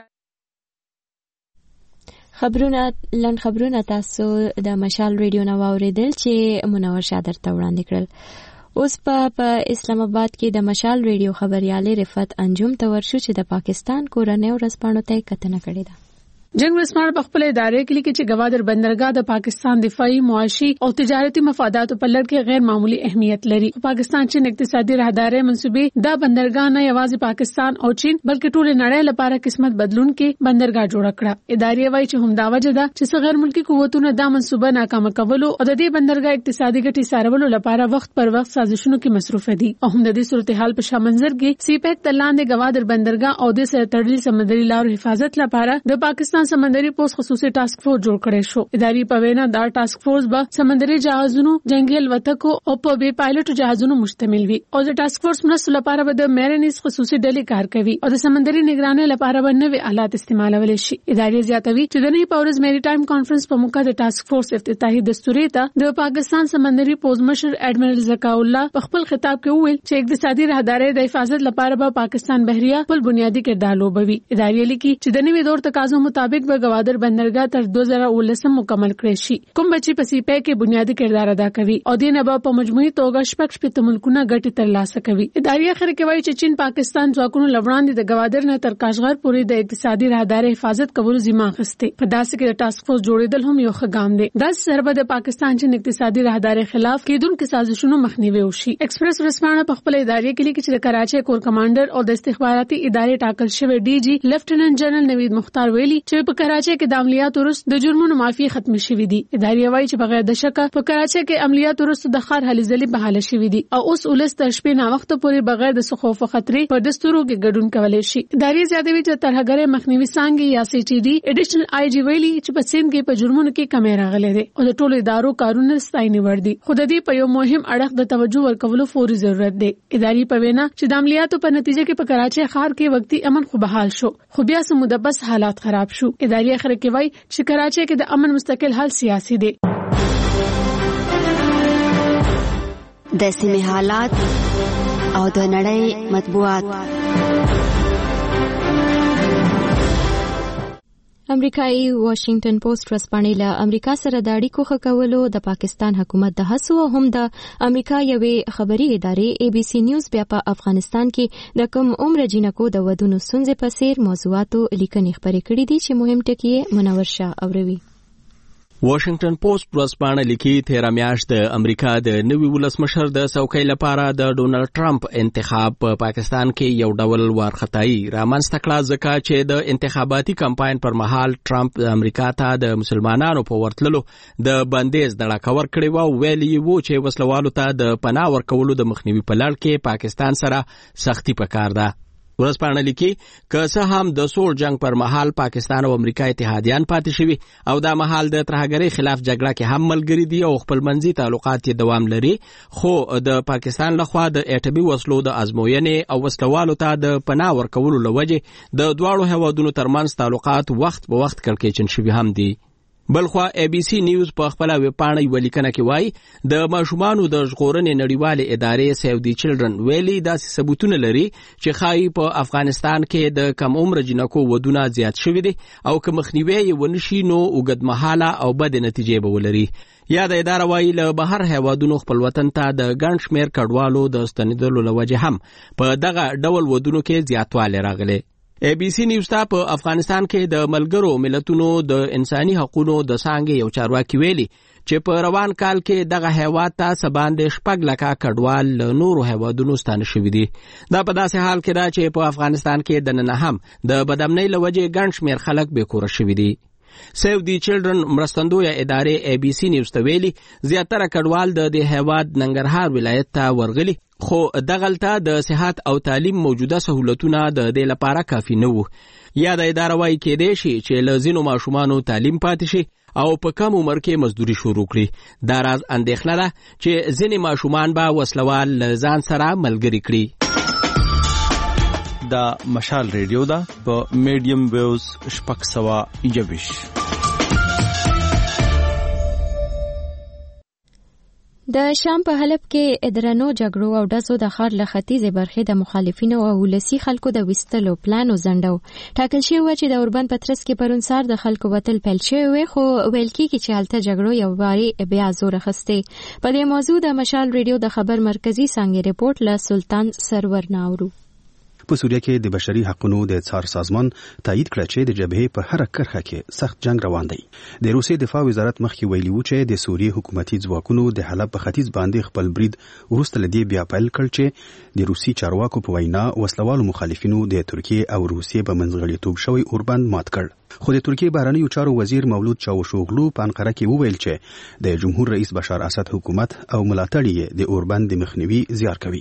خبرونه تاسو د مشال ریډیو نو اوریدل چې منور شادر ته وړاندې کړل. اوس په اسلام آباد کې د مشال ریډیو خبريالې رفعت انجم ته ورشو چې د پاکستان کورنۍ ورځپاڼو ته کتنه کړې ده. جنگ رسمار بخپله ادارې کې لیکي چې گوادر بندرګاه د پاکستان دفاعي، معاشي او تجارتي مفاداتو په لړ کې غیر معمولی اهمیت لري. پاکستان چین اقتصادي راهدارۍ منصوبې دا بندرګاه نه یوازې پاکستان او چین بلکې ټول نړۍ لپاره قسمت بدلون کې بندرګاه جوړ کړه. ادارې وايي چې همدا وجه ده چې غیر ملکی قوتونو دا منصوبه ناکام کولو او د دې بندرګاه اقتصادي ګټې سارولو لپاره وخت پر وخت سازشونو کې مصروف دي. او هم د دې صورتحال په شامنځر کې سی پیک تلاندې گوادر بندرګاه او د سره تړلې سمندري لارو حفاظت لپاره د پاکستان سمندري پوسټ خصوصي ټاسک فورس جوړ کړی شو. اداري په وینا دا ټاسک فورس به سمندري جهازونو، جنگي الوتکو او په بي پایلټ جهازونو مشتمل وي. او د ټاسک فورس مرستو لپاره به د میرینز خصوصي ډلې کار کوي او د سمندري نگرانۍ لپاره به نوي آلات استعمالول شي. اداري زیاتوي چې د نړۍ پاورز میری ټایم کانفرنس په موقع د ټاسک فورس افتتاحي دستوري ته د پاکستان سمندري پوز مشر اډمرل زکا الله په خپل خطاب کې وویل چې اقتصادي راهدارۍ د حفاظت لپاره به پاکستان بحریه خپل بنیادی کردار لوبوي. اداري لیکي چې د نوي دور تقاضو مطابق به گوادر بندرګاه تر 2019 مکمل کړي شي. کوم بچي په سی پی کې بنیادی کردار ادا کوي او دینه به په مجموعي توګه شپږ ملکونه ګټې ترلاسه کوي. اداري اخر کې وایي چې چین پاکستان ځواکونو لوړاندې د گوادر نه تر کاشغر پورې د اقتصادي راهدارۍ حفاظت کولو ذمہ اخیسته. په داسې کې د ټاسک فورس جوړېدل هم یو ښه ګام دی. دا سربه د پاکستان چین اقتصادي راهدارۍ خلاف کېدونکو سازشونو مخنیوي وشي. ایکسپریس ورسمانه په خپل ادارې کې لیکي چې د کراچۍ کور کمانډر او د استخباراتي ادارې ټاکل شوی ډي جی لیفټیننټ جنرال نوید مختار ویلي چې په کراچۍ کې د عملیاتو وروسته د جرمونو معافي ختم شوې دي. ادارې وايي چې بغیر د شک په کراچۍ کې عملیاتو وروسته د ښار هلې ځلې بحاله شوې دي او اوس ولس تر شپې نا وخت پورې بغیر د خوف او خطرې په دستورو کې ګډون کولای شي. ادارې زیاتوي چې ترهګرۍ مخنیوي څانګې یا سی ټي ډي اډیشنل آی جی ویلي چې په سیم کې په جرمونو کې کمی راغلي دي او د ټولو ادارو کارونه ستاینې وړ دي. خو د دې په یو مهم اړخ د توجه ورکولو فوري ضرورت دی. ادارې په وینا چې د عملیاتو په نتیجه کې په کراچۍ ښار کې وقتی امن خو بحال شو خو بیا سم مدبس حالات خراب شو. ادارې اخر کې وایي چې کراچۍ کې د امن مستقل حل سیاسي دی. د سیمې حالات او د نړۍ مطبوعات. امریکایي واشنگټن پوسټ ورځپاڼې له امریکا سره د اړیکو ښه کولو د پاکستان حکومت د هڅو او هم د امریکا یوې خبري ادارې ABC نیوز بیا په افغانستان کې د کم عمر جنکو د ودونو ستونزې په څیر موضوعاتو لیکنې خپرې کړې دي چې مهم ټکي یې منور شاه اوروي. واشنگټن پوسټ ورځپاڼه لیکي تیره میاشت د امریکا د نوي ولسمشر د څوکۍ لپاره د ډونالد ټرمپ انتخاب په پاکستان کې یو ډول وارخطايي رامنځته کړه ځکه چې د انتخاباتي کمپاین پر مهال ټرمپ د امریکا ته د مسلمانانو په ورتللو د بندیز دړه کور کړی و. ویلي وو چې وسلوالو ته د پناه ورکولو د مخنیوي په لړ کې پاکستان سره سختي پکار ده. ورځپاڼه لیکي که څه هم د سوړ جنگ پر مهال پاکستان او امریکا اتحادیان پاتې شوي او دا مهال د ترهګرۍ خلاف جګړه کې هم ملګري دي او خپلمنځي تعلقات یې دوام لري، خو د پاکستان لخوا د اټومي وسلو د ازموینې او وسلوالو ته د پناه ورکولو لوجه د دواړو هیوادونو ترمنځ تعلقات وخت په وخت کړکېچن شوي هم دي. بلخوا ABC نیوز په خپل ویبپاڼه یو لیکنه کې وایي د ماشومانو د ژغورنې نړیوالې ادارې سیو دی چلډرن ویلي داسې ثبوتونه لري چې ښایي په افغانستان کې د کم عمر جنکو ودونه زیات شوي دي او که مخنیوی یې ونشي نو اوږدمهاله او بدې نتیجې به ولري. یاده اداره وایي له بهر هیوادونو خپل وطن ته د ګڼ شمېر کډوالو د ستنېدلو له وجې هم په دغه ډول ودونو کې زیاتوالی راغلی. ABC نیوز ته په افغانستان کې د ملګرو ملتونو د انساني حقوقو د څانګې یو چارواکي ویلي چې په روان کال کې دغه هیواد ته سباندې 6 لکه کډوال له نورو هیوادونو ستانه شوي دي. دا په داسې حال کې ده چې په افغانستان کې د نن هم د بدامنۍ له وجې ګڼ شمېر خلک بېکوره شوي دي. سیو دی چلډرن مرستندویه ادارې ABC نیوز ته ویلي زیاتره کډوال د دې هیواد ننګرهار ولایت ته ورغلي، خو دغلته د صحت او تعلیم موجوده سہولتونه د دې لپاره کافي نه وو. یاده اداره وایي کېدای شي چې له ځینو ماشومانو تعلیم پاتې شي او په کم عمر کې مزدوري شروع کړي. دا راز اندېښنه ده چې ځینې ماشومان به وسلوال له ځان سره ملګري کړي. دا مشال ریډیو ده په میډیم ویوز 621. د شام په حلب کې ادرانو جګړو او ډزو د ښار له ختیځې برخې د مخالفینو او ولسي خلکو د ویستلو پلان وځنډو. ټاکل شوی و چې د اوربند په ترڅ کې پرون سهار د خلکو وتل پیل شوی وي، خو ویل کېږي چې هلته جګړو یو وارې بیا زور اخیستی. په دې موضوع د مشال ریډیو د خبر مرکزي څانګې رپورټ له سلطان سرور ناورو. په سوریه کې د بشري حقوقو د څار سازمان تایید کړ چې د جبهې په هر کرخه کې سخت جنگ روان دی. د روسي دفاع وزارت مخکې ویلي و چې د سوریې حکومتي ځواکونو د حلب په ختیځ باندې خپل برید وروسته لدی بیا پیل کړ چې د روسي چارواکو په وینا وسلوالو مخالفینو د ترکیه او روسیې په منځغړیتوب شوی اوربند مات کړ. خو د ترکیه بهرنیو چارو وزیر مولود چاوشوغلو په انقره کې وویل چې د جمهور رئیس بشار اسد حکومت او ملاتړي د اوربند مخنیوي زیار کوي.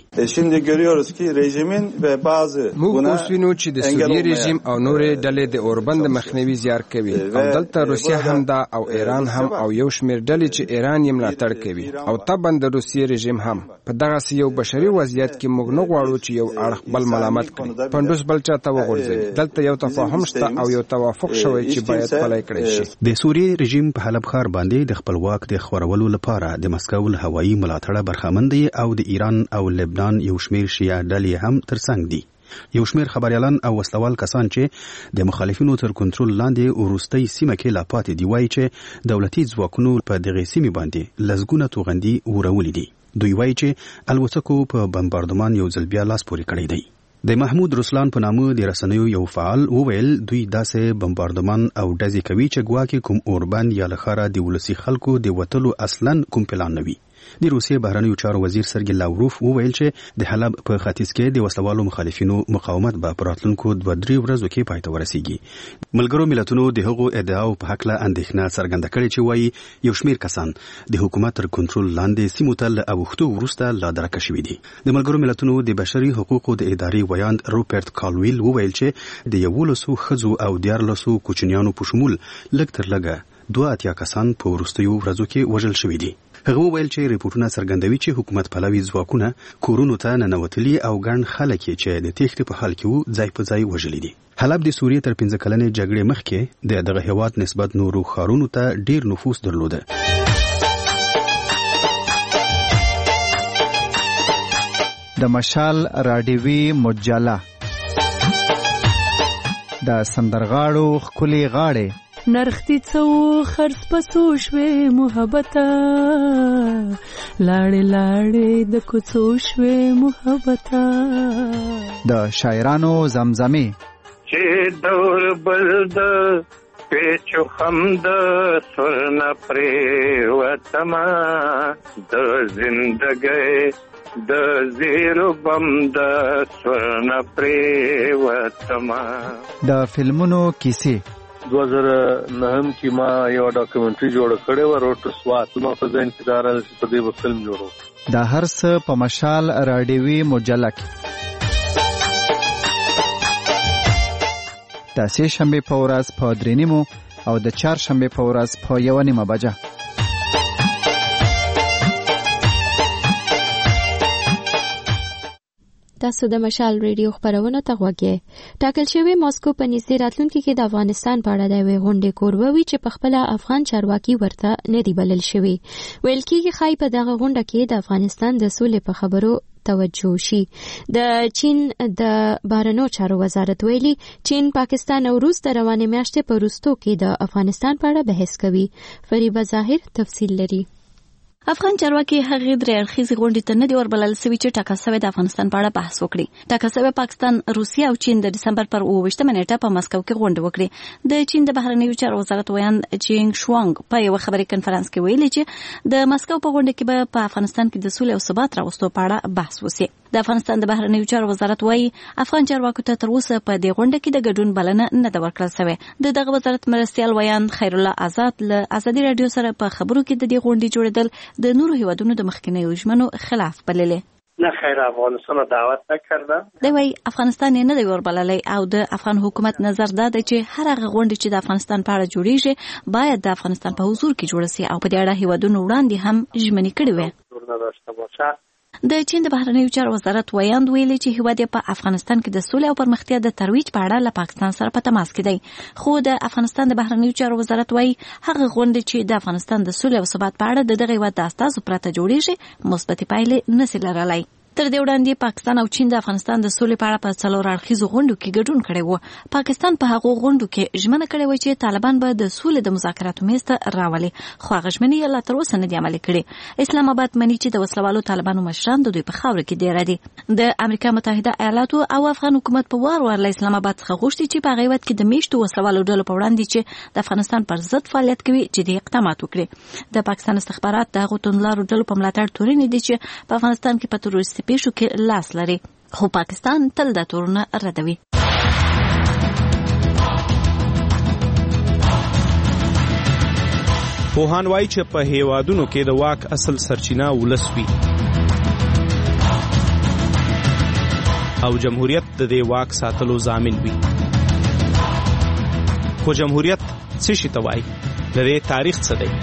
موږ اوس وینو چې د سوریې رژیم او نورې ډلې د اوربند مخنیوي زیار کوي او دلته روسیه هم ده او ایران هم او یو شمېر ډلې چې ایران یې ملاتړ کوي او طبعا د روسیې رژیم هم. په دغه یو بشري وضعیت کې موږ نه غواړو چې یو اړخ بل ملامت کړي، پندوس بل چاته وغورځوي. دلته یو تفاهم شته او یو توافق شوی چې باید پلي کړی شي. د سوریې رژیم په حلب ښار باندې د خپلواک د خورولو لپاره د مسکو له هوایي ملاتړه برخمن دي او د ایران او لبنان یو شمېر شیعه ډلې هم ترڅنګ دي. یو شمېر خبريالان او وسلوال کسان چې د مخالفینو تر کنټرول لاندې وروستۍ سیمه کې لا پاتې دی وایي چې دولتي ځواکونو په دغه سیمه باندې لزګونه توغندي ورولې دي. دوی وایي چې الوتکو په بمباردمان یو ځل بیا لاس پورې کړی دی. د محمود رسلان په نامه د رسنیو یو فعال وویل دوی داسې بمباردمان او ډزې کوي چې ګواکې کوم اوربند یا لخره د ولسی خلکو د وتلو اصلا کوم پلان نه وي. د روسیې بهرنیو چارو وزیر سرګی لاوروف وویل چې د حلب په ختیځ کې د وسلوالو مخالفینو مقاومت به په راتلونکو 2-3 ورځو کې پای ته ورسیږي. ملګرو ملتونو د هغو ادعاو په حق له اندېښنه څرګنده کړې چې وایي یو شمېر کسان د حکومت تر کنټرول لاندې سیمو ته له اوښتو وروسته لا درکه شوي دي. د ملګرو ملتونو د بشري حقوقو د ادارې ویاند روپرت کالویل وویل چې د 11 ښځو او 14 کوچنیانو په شمول لږ تر لږه 2 کسان په وروستیو ورځو کې وژل شوي دي. هغه وویل چې ریپورتونه څرګندوي چې حکومت پلوي ځواکونه کورونو ته ننوتلي او ګڼ خلک چې د تېښتې په حال کې وو ځای په ځای وژلي دي. حلب د سوریې تر 15 کلنې جګړې مخکې دغه هیواد نسبت نورو ښارونو ته ډیر نفوس درلوده. د مشال راډیوي مجله، د سندرغاړو ښکلي غاړې، نرختی څو خرڅ پسو شوې محبته، لاړې لاړې د کوڅو شوې محبته، د شاعرانو زمزمې، چې دور بل د پیچو خم د سرنا پریوتما، د زندګۍ د زیرو بم د سرنا پریوتما. د فلمونو کیسې، 2009 کې ما یو ډاکومنټري جوړ کړی و، روټ سوات. ما په ځین کې دارل چې په دې فلم جوړو. د هر څه په مشال راډیوي مجله کې د سه شنبه په ورځ په 3:30 او د چهارشنبه په ورځ په 1:30 بجه. تاسو د مشال ریډیو خبرونه ته غوږی. ټاکل شوی ماسکو په نږدې راتلونکي کې د افغانستان په اړه د یوې غونډې کوربه وي چې په خپل افغان چارواکي ورته نه دی بلل شوی. ویل کېږي ښایي په دغه غونډه کې د افغانستان د سولې په خبرو توجه شي. د چین د بهرنیو چارو وزارت ویلي چین، پاکستان او روس د روانې میاشتې په وروستو کې د افغانستان په اړه بحث کوي. فریبه ظاهر تفصیل لري. افغان چارواکي هغه درې اړخیزې غونډې ته نه دی وربلل شوي چې ټاکل شوی د افغانستان په اړه بحث وکړي. ټاکل شوی پاکستان، روسیه او چین د دسمبر پر 28 نیټه په مسکو کې غونډه وکړي. د چین د بهرنیو چارو وزارت ویان جینګ شوانګ په یو خبري کنفرانس کې ویلي چې د مسکو په غونډه کې به په افغانستان کې د سولې او ثبات راوستو په اړه بحث وشي. د افغانستان د بهرنیو چارو وزارت وايي افغان چارواکو ته تر اوسه په دې غونډه کې د ګډون بلنه نه ده ورکړل شوې. دغه وزارت مرستيال ویان خیر الله آزاد له ازادي رادیو سره په خبرو کې د دې غونډې جوړېدل د نورو هیوادونو د مخکینیو ژمنو خلاف بللې. نه خیر، افغانستان دعوت نکرده. دی وايي افغانستان نه دی وربللی او د افغان حکومت نظر ده چې هر هغه غونډه چې د افغانستان په اړه جوړیږي باید د افغانستان په حضور کې جوړ شي او په دې اړه هیوادونو وړاندې هم ژمنې کړې وي. د چین د بهرنیو چارو وزارت ویاند ویلي چې هیواد په افغانستان کې د سولې او پرمختیا د ترویج په اړه له پاکستان سره په تماس کې دی. خو د افغانستان د بهرنیو چارو وزارت وايي هغه غونډه چې د افغانستان د سولې او ثبات په اړه دغه هیواد د استازو پرته جوړیږي مثبت پایلې نشي لرلای. تر دې وړاندې پاکستان او چین د افغانستان د سولې په اړه په څلور اړخیزو غونډو کې ګډون کړی و. پاکستان په هغو غونډو کې ژمنه کړې و چې طالبان به د سولې د مذاکراتو میز ته راولي، خو هغه ژمنې یې لا تر اوسه نه دي عملي کړې. اسلام آباد مني چې د وسلوالو طالبانو مشران د دوی په خاوره کې ډیر دي. د امریکا متحده ایالاتو او افغان حکومت په وار له اسلام آباد څخه غوښتي چې په هغه وخت کې د میشتو وسلوالو ډلو په وړاندې چې د افغانستان پر ضد فعالیت کوي جدي اقدامات وکړي. د پاکستان استخبارات د هغو توندلارو ډلو په ملاتړ تورنې دي چې په افغانستان کې په تروریستي پیښو کې لري، خو پاکستان تل د تورونه ردوي. پوهان وایي چې په هیوادونو کې د واک اصل سرچینه ولس وي او جمهوریت د دې واک ساتلو ضامن وي. خو جمهوریت څه شي ته وایي؟ د دې تاریخ څه دی؟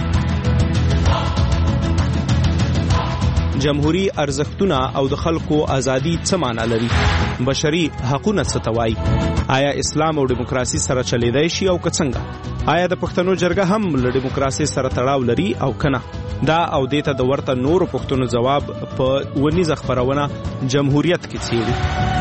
جمهوری ارزښتونه او د خلکو ازادي څه معنا لري؟ بشري حقوقونه څه ته وایي؟ آیا اسلام او دیموکراسي سره چلیدای شي او که څنګه؟ آیا د پښتنو جرګه هم له دیموکراسي سره تړاو لري او کنه؟ دا او دیته د ورته نورو پښتنو جواب په ونیزه خبرونه جمهوریت کې څیړي.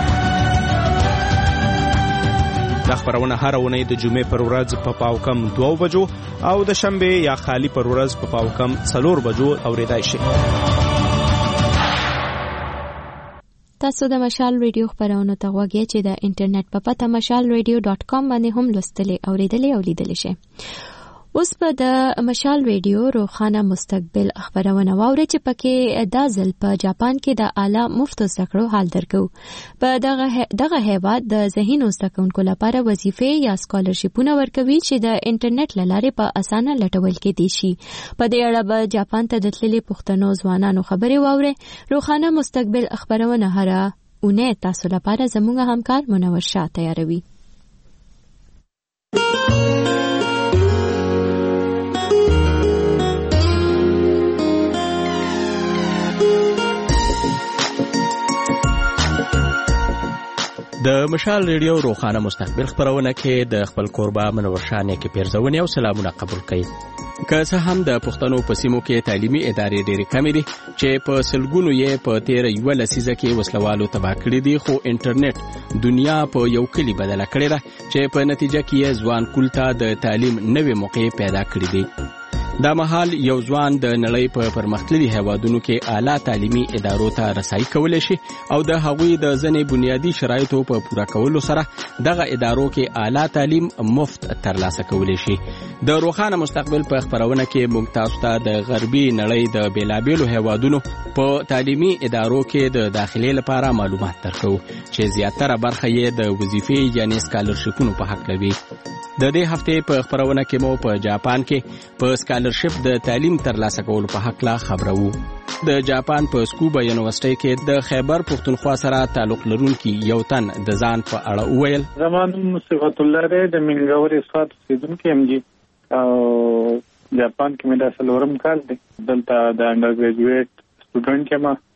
دا خبرونه هر اونۍ د جمعې پر ورځ په پاوکم 2 بجو او د شنبه یا خالی پر ورځ په پاوکم 4 بجو اوریدای شي. تاسو د مشال ریډیو خبرونه ته غوږی چې د انټرنیټ په پته mashalradio.com باندې هم لوستلی او لیدلی او لیدلی شئ. اوس په د مشال ریډیو روخانه مستقبل خبرونه واوري چې پکې دا ځل په جاپان کې د اعلی مفت زده کړو حال درکو. په دغه هیواد د ذهین زده کوونکو لپاره وظیفې یا سکالرشیپونه ورکوي چې د انټرنیټ لاره په اسانه لټول کېدی شي. په دې اړه به جاپان ته د تللي پښتنو ځوانانو خبرې واوري. روخانه مستقبل خبرونه هره اونۍ تاسو لپاره زموږ همکار منور شاه تیاروي. د د مشال ریډیو روخانه مستقبل خبرونه کې د خپل کوربه منور شانې کې پیرزونی او سلامونه قبول کړي. که څه هم د پښتنو په سیمو کې تعلیمي ادارې ډېرې کمې دي چې په سلګونو یې په تیر یو لسیزه کې وسلوالو تباه کړي دي، خو انټرنیټ دنیا په یو کلی بدله کړې ده چې په نتیجه کې ځوان کول ته د تعلیم نوې موقع پیدا کړې دي. دا مهال یو ځوان د نړۍ په پرمختللي هیوادونو کې اعلی تعلیمي ادارو ته رسایي کولی شي او د هغوی د ځینې بنیادی شرایطو په پوره کولو سره دغه ادارو کې اعلی تعلیم مفت ترلاسه کولی شي. د روخانه مستقبل په خبرونه کې موږ تاسو ته د غربي نړۍ د بیلابیلو هیوادونو په تعلیمي ادارو کې د داخلي لپاره معلومات درکو چې زیاتره برخه یې د وظیفې یعنی سکالرشپونو په حق لوي. د دې هفته په خبرونه کې مو په جاپان کې په سکالرشپ د تعلیم ترلاسه کولو په حق لا خبرو. د جاپان په سکوبا یونیورسيټي کې د خیبر پختونخوا سره تعلق لرونکي یو تن د ځان په اړه وویل: زمانو صفات الله دې د منګوري صفات سیدونکو امجی او جاپان کې مې د سلورم کال دی دلته د انډر ګریجویټ سټوډنټ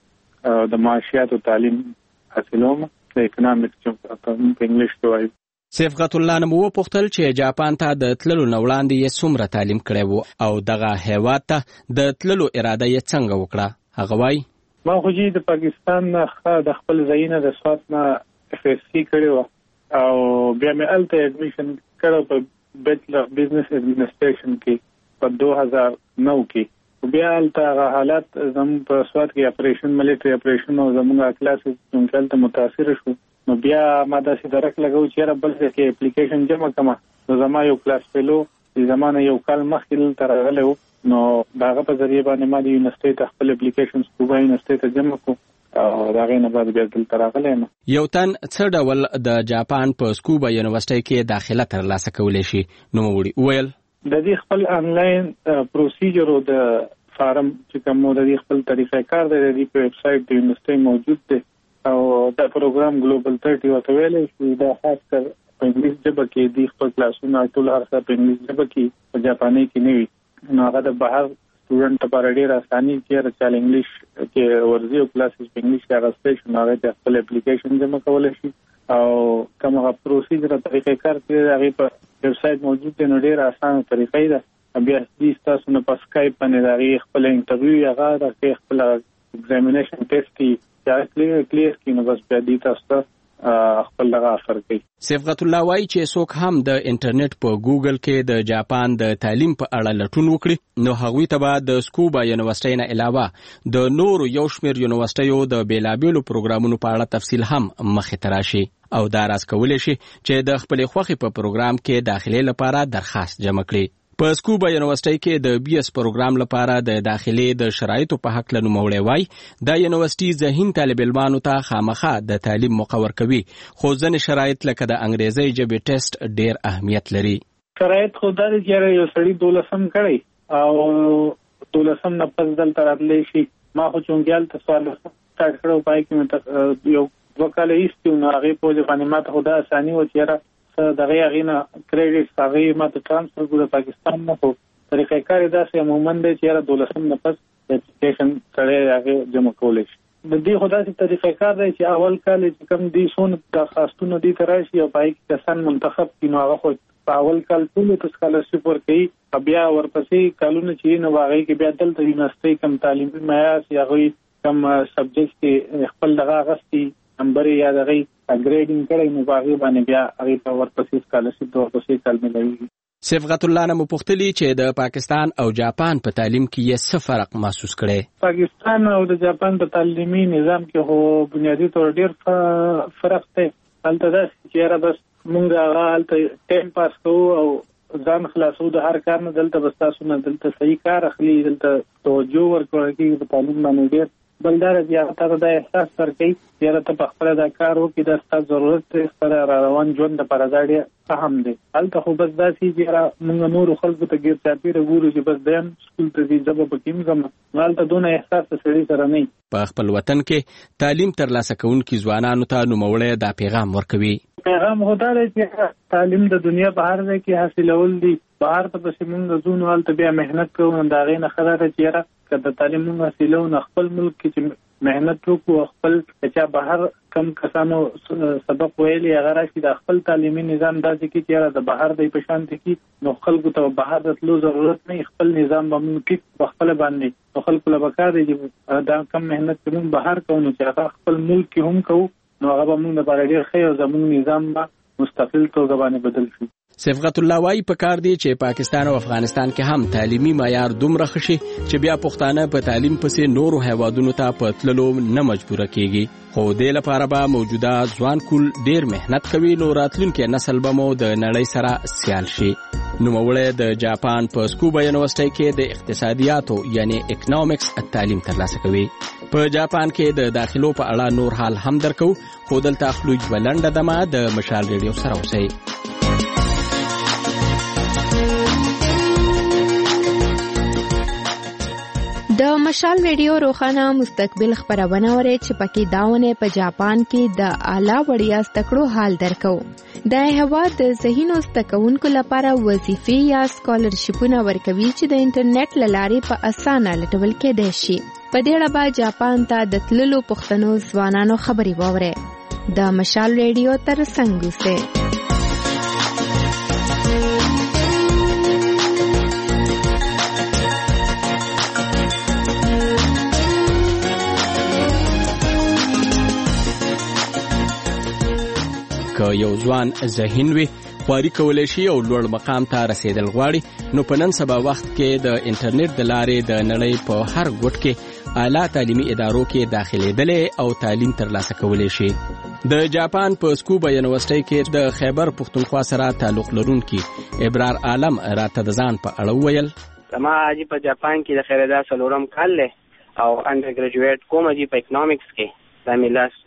یم د معاشيات او تعلیم حاصلوم د اکونومکس په انګلیش کې وایي. صفات الله نو وپوښتل چې جاپان ته د تللو نوړاندې یې څومره تعلیم کړی وو او دغه هیواد ته د تللو اراده یې څنګه وکړه. هغه وایي: ما خو چې د پاکستان نه د خپل ځایونه د سوات نه FSC کړی و او بیا مې الته اډمیشن کړو په بیچلر بزنس ایڈمنسټریشن کې په 2009 کې. بیا الته حالات زموږ په سوات کې اپریشن ملټری اپریشن او زموږه کلاسز څنګه متاثر شو. نو بیا ما داسې درک لګو چې را بل ځای کې اپلیکیشن جمع کما. نو زما یو کلاس فیلو زمانه یو کال مخکې تر راغلو نو داغه په ذریعہ باندې ما د یونیورسيټي ته خپل اپلیکیشن سکوبا یونیورسيټي ته جمع کو او داغه نه بعد بیا دلته راغلم. یو تن څه ډول د جاپان په سکوبا یونیورسيټي کې داخله ترلاسه کولی شي؟ نو وړي ویل: د دې خپل انلاین پروسیجر او د فارم چې کوم د دې خپل طریقې کار دی د دې په ویب سټ د یونیورسيټي موجود دی او دا پروګرام ګلوبل 30 وته ویلې چې دا خاص کر په انګلیسي ژبه کې د خپل کلاسونو ټول هر څه په انګلیسي ژبه کې په جاپاني کې نه وي. نو هغه د بهر سټوډنټ لپاره ډېر اساني چې چال انګلیش کې ورزي او کلاسز په انګلیش کې راځي نو هغه د خپل اپلیکیشن جمع کولای شي او کومه پروسیجر طریقې کار کوي هغه په ویب سټ موجود دی. نو ډېر اسانه طریقې ده. بیا دې تاسو نه په سکایپ باندې هغه خپل انټرویو هغه د خپل ایگزامینیشن ټیسټ یا کلیئر کینو بس بیا دې تاسو خپل لغه اثر کوي. صفات الله وایي چې څوک هم د انټرنیټ په ګوګل کې د جاپان د تعلیم په اړه لټون وکړي نو هغوی ته به د سکوبا یونیورسيټي نه علاوه د نورو یو شمېر یونیورسيټیو د بیلابیلو پروګرامونو په اړه تفصیل هم مخې ته راشي او دا راز کولی شي چې د خپل خوښې په پروګرام کې داخلي لپاره درخواست جمع کړي. په سکوبا یونیورسيټي کې د BS پروګرام لپاره د داخلي د شرایطو په حق لنو موړی وای د یونیورسيټي ذهین طالب علمانو ته خامخا د تعلیم مقرر کوي خو ځینې شرایط لکه د انګریزي ژبې ټیسټ ډیر اهمیت لري. شرایط خو دا چې یو سړی 12 کړي او 12 نه پس دلته راتلی شي. ما خو چونګیال ته سوال سٹارټ کړو پای کې مې یو وکاله ایستو نو هغه په ځواني ماته خدا اساني و چې دغه غینا کریډټ هغه ماته ترانسفر کړو پاکستان نه. خو طریقې کار داسې عموما د چې 12 نه پس اپلیکیشن سره هغه جمع کولای شي. د دې خدای ته طریقې کار دی چې اول کال چې کوم دي سون درخواستونه دي تراشي او پای کې کسان منتخب کینو هغه خو په اول کال ټول ته سکالرشپ ورکړي بیا ورپسې کالونه چې نو هغه کې بیا دلته یونیورسيټي کم تعلیمي معیار یا هغه کم سبجیکټ کې خپل دغه غستي نمبر یا دغه اګریډینګ کړي نو هغه باندې بیا هغه په ورپسې سکالرشپ د ورپسې کال ملوي. صفات الله نه مپوښتلی چې د پاکستان او جاپان په تعلیم کې یې څه فرق محسوس کړي. پاکستان او د جاپان په تعلیمي نظام کې هو بنیادی تور ډیر فرق دی. هلته دا چې بس مونږ هغه هلته ټایم پاس کوو او ځان خلاصو د هر کار نه دلته بس تاسو نه دلته صحیح کار اخلي دلته توجه ورکړئ چې په تعلیم باندې ډیر بلدار زیاته د احساس ورکړي چې ته په خپل دا کار وکړي د ستاسو ضرورت سره روان ژوند لپاره دا ډېر اهم دی. هلته خو بس داسې چې موږ نور خلکو ته ګیر چاپیره ګورو چې بس دیم سکول ته ځي ژبه پکې مګم هلته دونه احساس سړي سره نه. په خپل وطن کې تعلیم ترلاسه کوونکي ځوانانو ته نوموړی دا پیغام ورکوي. پیغام خدا دی چې تعلیم د دنیا په هر ځای کې حاصلول دي. بهر ته پسې موږ ځو هلته بیا محنت کوو دا غي نه خبره چې د تعلیم حاصلو نه خپل ملک کې چې مهنت وکړو خپل چې بهر کم کسانو سبق ویلي هغه راشي د خپل تعلیمي نظام داسې کې چې د بهر د پېشان کې نو خلکو ته بهر د تلو ضرورت نه خپل نظام باندې کې خپل باندې نو خلکو له بکار دي دا کم مهنت کوم بهر کوو چې هغه خپل ملک کې هم کوو نو هغه موږ د بهر ډیر خیر زموږ نظام به مستقل توګه باندې بدل شي. صفغت الله وايي پکار دی چې پاکستان او افغانستان کې هم تعلیمي معیار دومره خشي چې بیا پښتانه په تعلیم پسې نورو هیوادونو ته پتللو نه مجبور کیږي خو د لپاره به موجوده ځوان کول ډیر مهنت کوي نو راتلونکي نسل به مو د نړۍ سره سیال شي. نوموړی د جاپان په سکوبا یونیورسيټي کې د اقتصادیاتو یعنی اکونومکس تعلیم ترلاسه کوي. په جاپان کې د داخلو په اړه نور حال هم درکو خو دلته خلوج بلنده دمه د مشال ریډیو سره اوسئ. د مشال ریډیو روخانه مستقبل خبرونه اوري چې پکې داونه په جاپان کې د اعلی وړیا زدکړو حال درکو. د هوا د ذهینو زدکونکو لپاره وظیفې یا سکالرشپونه ورکوي چې د انټرنیټ لارې په اسانه لټول کېدای شي. په دې اړه به جاپان ته د تللو پښتنو ځوانانو خبري واوري. د مشال ریډیو تر څنګ اوسئ. که یو ځوان ذهین وي خواري کولای شي او لوړ مقام ته رسیدل غواړي نو په نن سبا وخت کې د انټرنیټ د لارې د نړۍ په هر ګوټ کې اعلی تعلیمي ادارو کې داخليدل او تعلیم ترلاسه کولای شي. د جاپان په سکوبا یونیورسيټي کې د خیبر پختونخوا سره تعلق لرونکي ابرار عالم راته د ځان په اړه ویل. ما اجي په جاپان کې د خیردا سلورم کال له او انډر ګریجویټ کوم اجي په اکونومکس کې د ملاس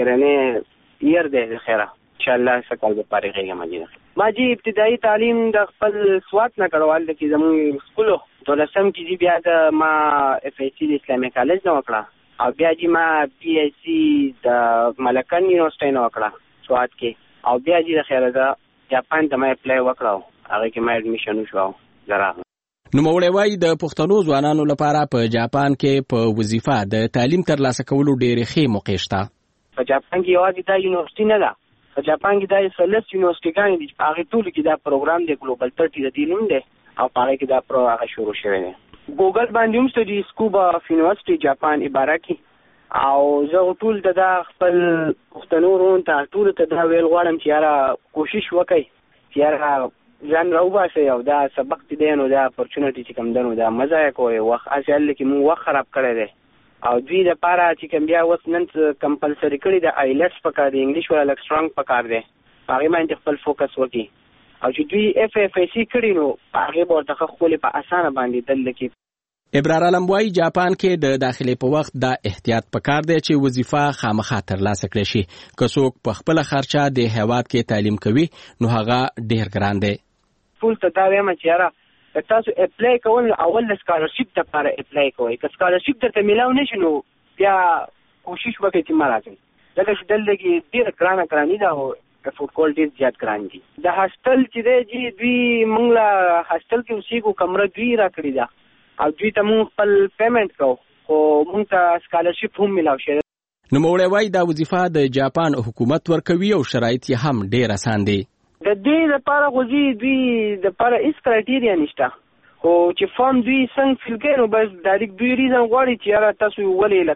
خیرنه ير ده خیره ان شاء الله سکل به پاره ماجي ما جی ابتدایي تعلیم د خپل سوات نه کړوال د کی زموږ سکولو دولسم کې بیا د ما اف ای سی د اسلامي کالج نه وکړه او بیا جی ما پی ایچ سی د ملکن یونیورسيټي نه وکړه سوات کې او بیا جی د خیردا جاپان ته ما اپلای وکړو هغه کې ما اډمیشن وشو زراعت. نوموړی وايي د پښتنو ځوانانو لپاره په جاپان کې په وظیفه د تعلیم ترلاسه کولو ډېرې ښې موقع شته. په جاپان کې یوازې دا یونیورسيټي نه ده په جاپان کې دا سلس یونیورسيټيګان دي په هغه ټول کې دا پروګرام دی ګلوبل 30 د دینوم دی او په هغه کې دا هغه شروع شوی دی. ګوګل باندې هم ستدي سکوبا یونیورسيټي جاپان عبارت او زه ټول د خپل پښتنو رون ته ټول ته دا ویل غواړم چې یاره کوشش وکړئ چې یاره ځان راوباسئ او دا سبق دی نو دا اپورچونټی چې کوم دنو دا مزه کوي وخت اصل کې مو وخت خراب کړی دی او دوی د پاره چې کوم بیا وس نن کمپلسری کړی د آیلټس په کار دی انګلیش ولا لک سترونګ په کار دی هغه باندې خپل فوکس وکړي او چې دوی اف اف ای سی کړی نو هغه ورته خپل په اسانه باندې دل کې. ابرار علم وايي جاپان کې د داخلي په وخت د احتیاط په کار دی چې وظیفه خامخا ترلاسه کړي شي که څوک په خپل خرچه د هیواد کې تعلیم کوي نو هغه ډیر ګران دی. فول ته دا وایم چې یاره تاسو اپلای کول اول سکالرشپ ته لپاره اپلای کوئ که سکالرشپ درته ملاو نشي نو بیا کوشش وکړئ چې مراتب دغه چې دلته ډیر ګرانه ده او افورد کول ډیر زیات ګران دي. د هاستل چې دی دوی موږ له هاستل کې اوسېږو کمره دوی راکړې ده او دوی ته موږ خپل پیمنټ کوو خو موږ ته سکالرشپ هم ملاو شي. نوموړی وايي دا وظیفه د جاپان حکومت ورکوي او شرایط یې هم ډیر اسان دي. د دې لپاره غوږی دوی د لپاره هیڅ کرایټیریا نشته خو چې فارم دوی څنګه فیل کوي نو بس ډایرکټ دوی ریزن غواړي چې یاره تاسو ولې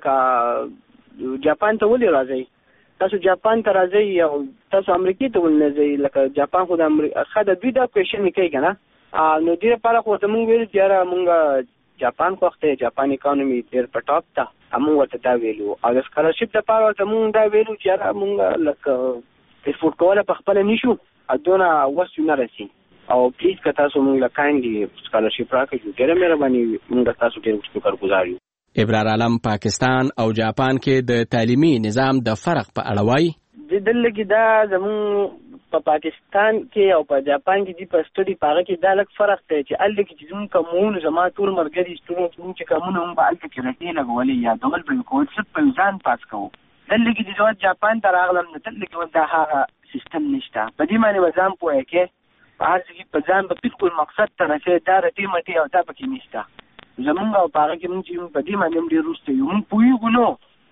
لکه جاپان ته ولې راځئ تاسو جاپان ته راځئ او تاسو امریکې ته ولې نه ځئ لکه جاپان خو د امریکا د دوی دا کوېشن کوي که نه نو دې لپاره خو ورته موږ ویلو چې یاره موږ جاپان خوښ دی جاپان اکانومي ډېر په ټاپ ده موږ ورته دا ویلو او د سکالرشپ دپاره ورته موږ دا ویلو چې یاره موږ لکه افورډ کولی په خپله نشو دونه وس نه رسي او پلیز که تاسو موږ له کاینډلي سکالرشپ راکړئ ډېره مهرباني موږ تاسو ډېر شکرګزار یو. ابرار عالم پاکستان او جاپان کې د تعلیمي نظام د فرق په اړه وایي. دلته کې دا زموږ په پاکستان کې او په جاپان کې د په سټډي په هغه کې دا لږ فرق دی چې هلته کې چې زموږ کومونه زما ټول ملګري سټوډنټ چې کومونه هم به هلته کې رټې لګولې یا ډول به یې کول صرف په ځان پاس کوو. دلته کې چې زه جاپان ته راغلم نو دلته کې دا هغه سیستم نشته په دې باندې به ځان پوهه کې په هر څه کې په ځان به بالکل مقصد ته رسې دا رټې مټې او دا پکې نشته زمونږ او په هغه کې مونږ چې په دې باندې هم ډېر وروسته یو مونږ پوهېږو نو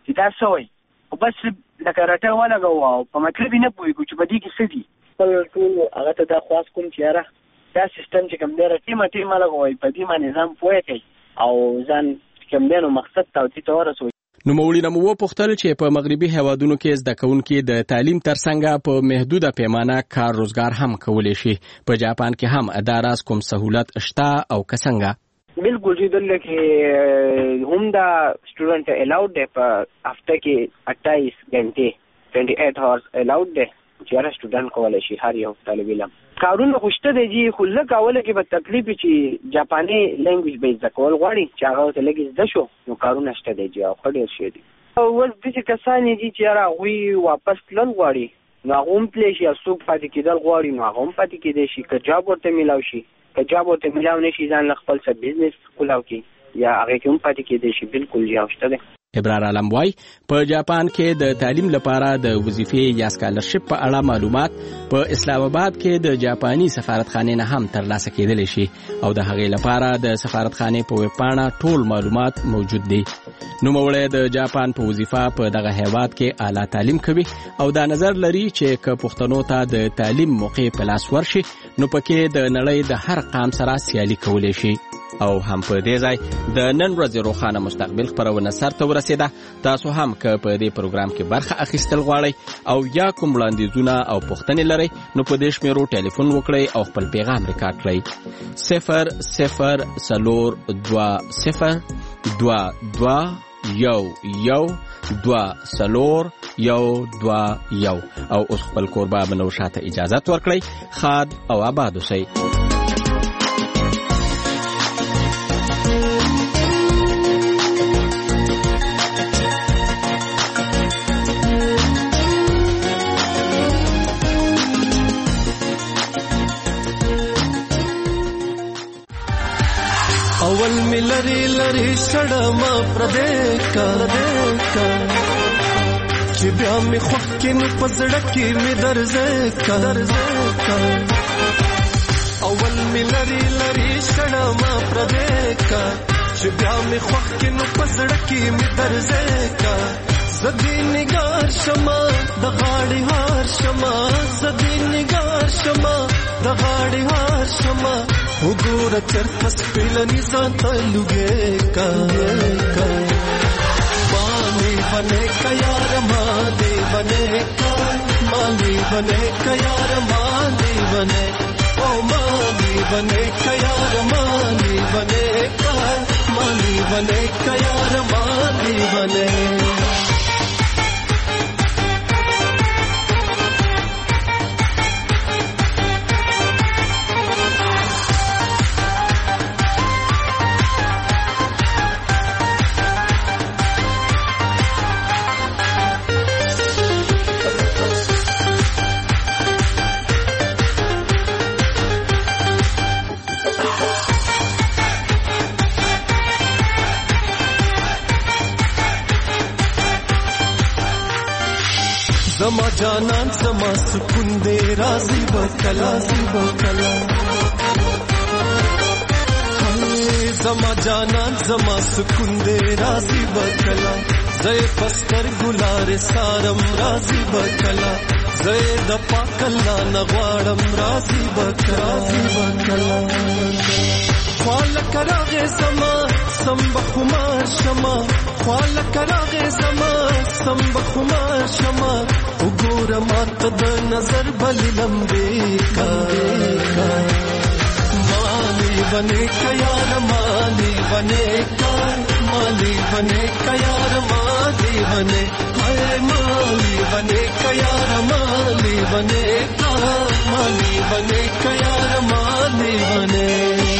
چې دا څه وایي، خو بس لکه رټه ولګوو او په مطلب یې نه پوهېږو چې په دې کې څه دي. خپل ټول هغه ته دا خواست کوم چې یاره دا سیستم چې کوم دی ټیمه لګوئ، په دې باندې ځان پوه کړئ او ځان کوم دی نو مقصد ته او دې ته ورسوئ. نوموړي نه مو وپوښتل چې په مغربي هیوادونو کې زده کوونکي د تعلیم ترڅنګ په محدوده پیمانه کار روزګار هم کولی شي. په جاپان کې هم دا راز کوم سهولت شته او که څنګه؟ بالکل جی دلته کې هم دا سټوډنټ الاؤډ دی، په هفته کې 28 غنټې 28 hours الاؤډ دی چې هر سټوډنټ کولی شي، هر یو طالب علم. کارونه خو شته دی جی، خو لږ کولی کې به تکلیف چې جاپاني لینګویج به زده کول غواړي چې هغه ورته لږ زده شو، نو کارونه شته دی جی او ښه ډېر شی دي. اوس داسې کسان دي چې یاره هغوی واپس تلل غواړي، نو هغه هم تللی شي، او څوک پاتې کېدل غواړي نو هغه هم پاتې کېدی شي. که جاب ورته میلاو شي، که جاب ورته میلاو نه شي ځان له خپل څه بزنس کولاو کړي یا هغې کې هم پاتې کېدی شي. بالکل جی او شته دی. ابرار عالم وای په جاپان کې د تعلیم لپاره د وظیفې یا سکالرشپ په اړه معلومات په اسلام آباد کې د جاپاني سفارتخانې نه هم ترلاسه کېدلی شي او د هغې لپاره د سفارتخانې په ویب پاڼه ټول معلومات موجود دي. نوموړی د جاپان په وظیفه په دغه هیواد کې اعلی تعلیم کوي او دا نظر لري چې که پښتنو ته د تعلیم موقع په لاس ورشي نو پکې د نړۍ د هر قام سره سیالي کولی شي. او هم په دې ځای د نن ورځې روښانه مستقبل خپرونه سرته ورسېده. تاسو هم که په دې پروګرام کې برخه اخیستل غواړئ او یا کوم وړاندیزونه او پوښتنې لرئ نو په دې شمیرو ټلیفون وکړئ او خپل پیغام ریکارډ کړئ. 00202212 او اوس خپل کوربه بنو شاته اجازت ورکړئ. خاد او آباد اوسئ. اول می لری شړما پردیکا چې بیا می خوکین پزړه کې می درځه اول می لری شړما پردیکا چې بیا می خوکین پزړه کې می درځه زدی نگار شما د غاړي هار شما زدی نگار شما د غاړي هار شما وګوره چرته سپیلنی ځان ته لوګې کا مالی بنے کا یار مالی بنے کا مالی بنے کا یار مالی بنے او مالی بنے کا یار مالی بنے کا مالی بنے کا یار مالی بنے زما جانان زما سکون دے راضی بکلا زما جانان زما سکون دے راضی بکلا زے پستر گلار سارم راضی بکلا زے د پاک الله نغواړم راضی بکلا خال کراغه زما سم بخمار شما خال کراغه زما سم بخمار شما وګور مات د نظر بل لمبه کا مالی بنے کا یار مالی بنے کا مالی بنے کا یار مالی بنے ہائے مالی بنے کا یار مالی بنے کا مالی بنے کا یار مالی بنے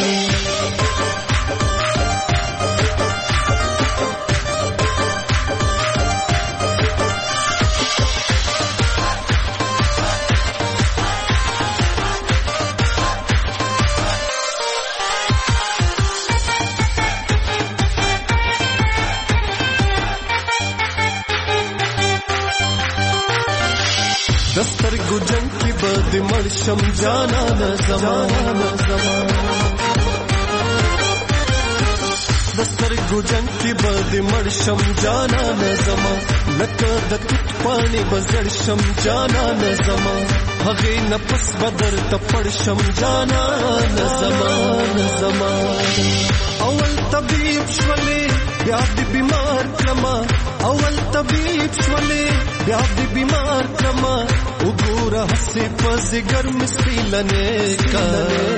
دستر گجن کی بد مرشم جانا نہ زمان د سترګو جنگ کې به د مړ شم جانان زما لکه د توت پاڼې به زړ شم جانان زما هغې نه پس به درته پړ شم جانان زما اول طبیب شولې بیا دې بیمار کړمه اول طبیب شولې بیا دې بیمار کړمه وګوره هسې په ځیګر مې سپیلنې کا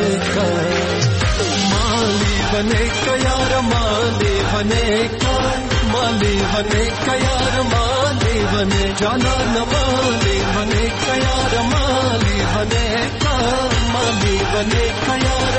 مالی بنے کا یار مالی بنے کا مالی بنے کا یار مالی بنے جانا نہ مالی بنے کا یار مالی بنے کا مالی بنے کا یار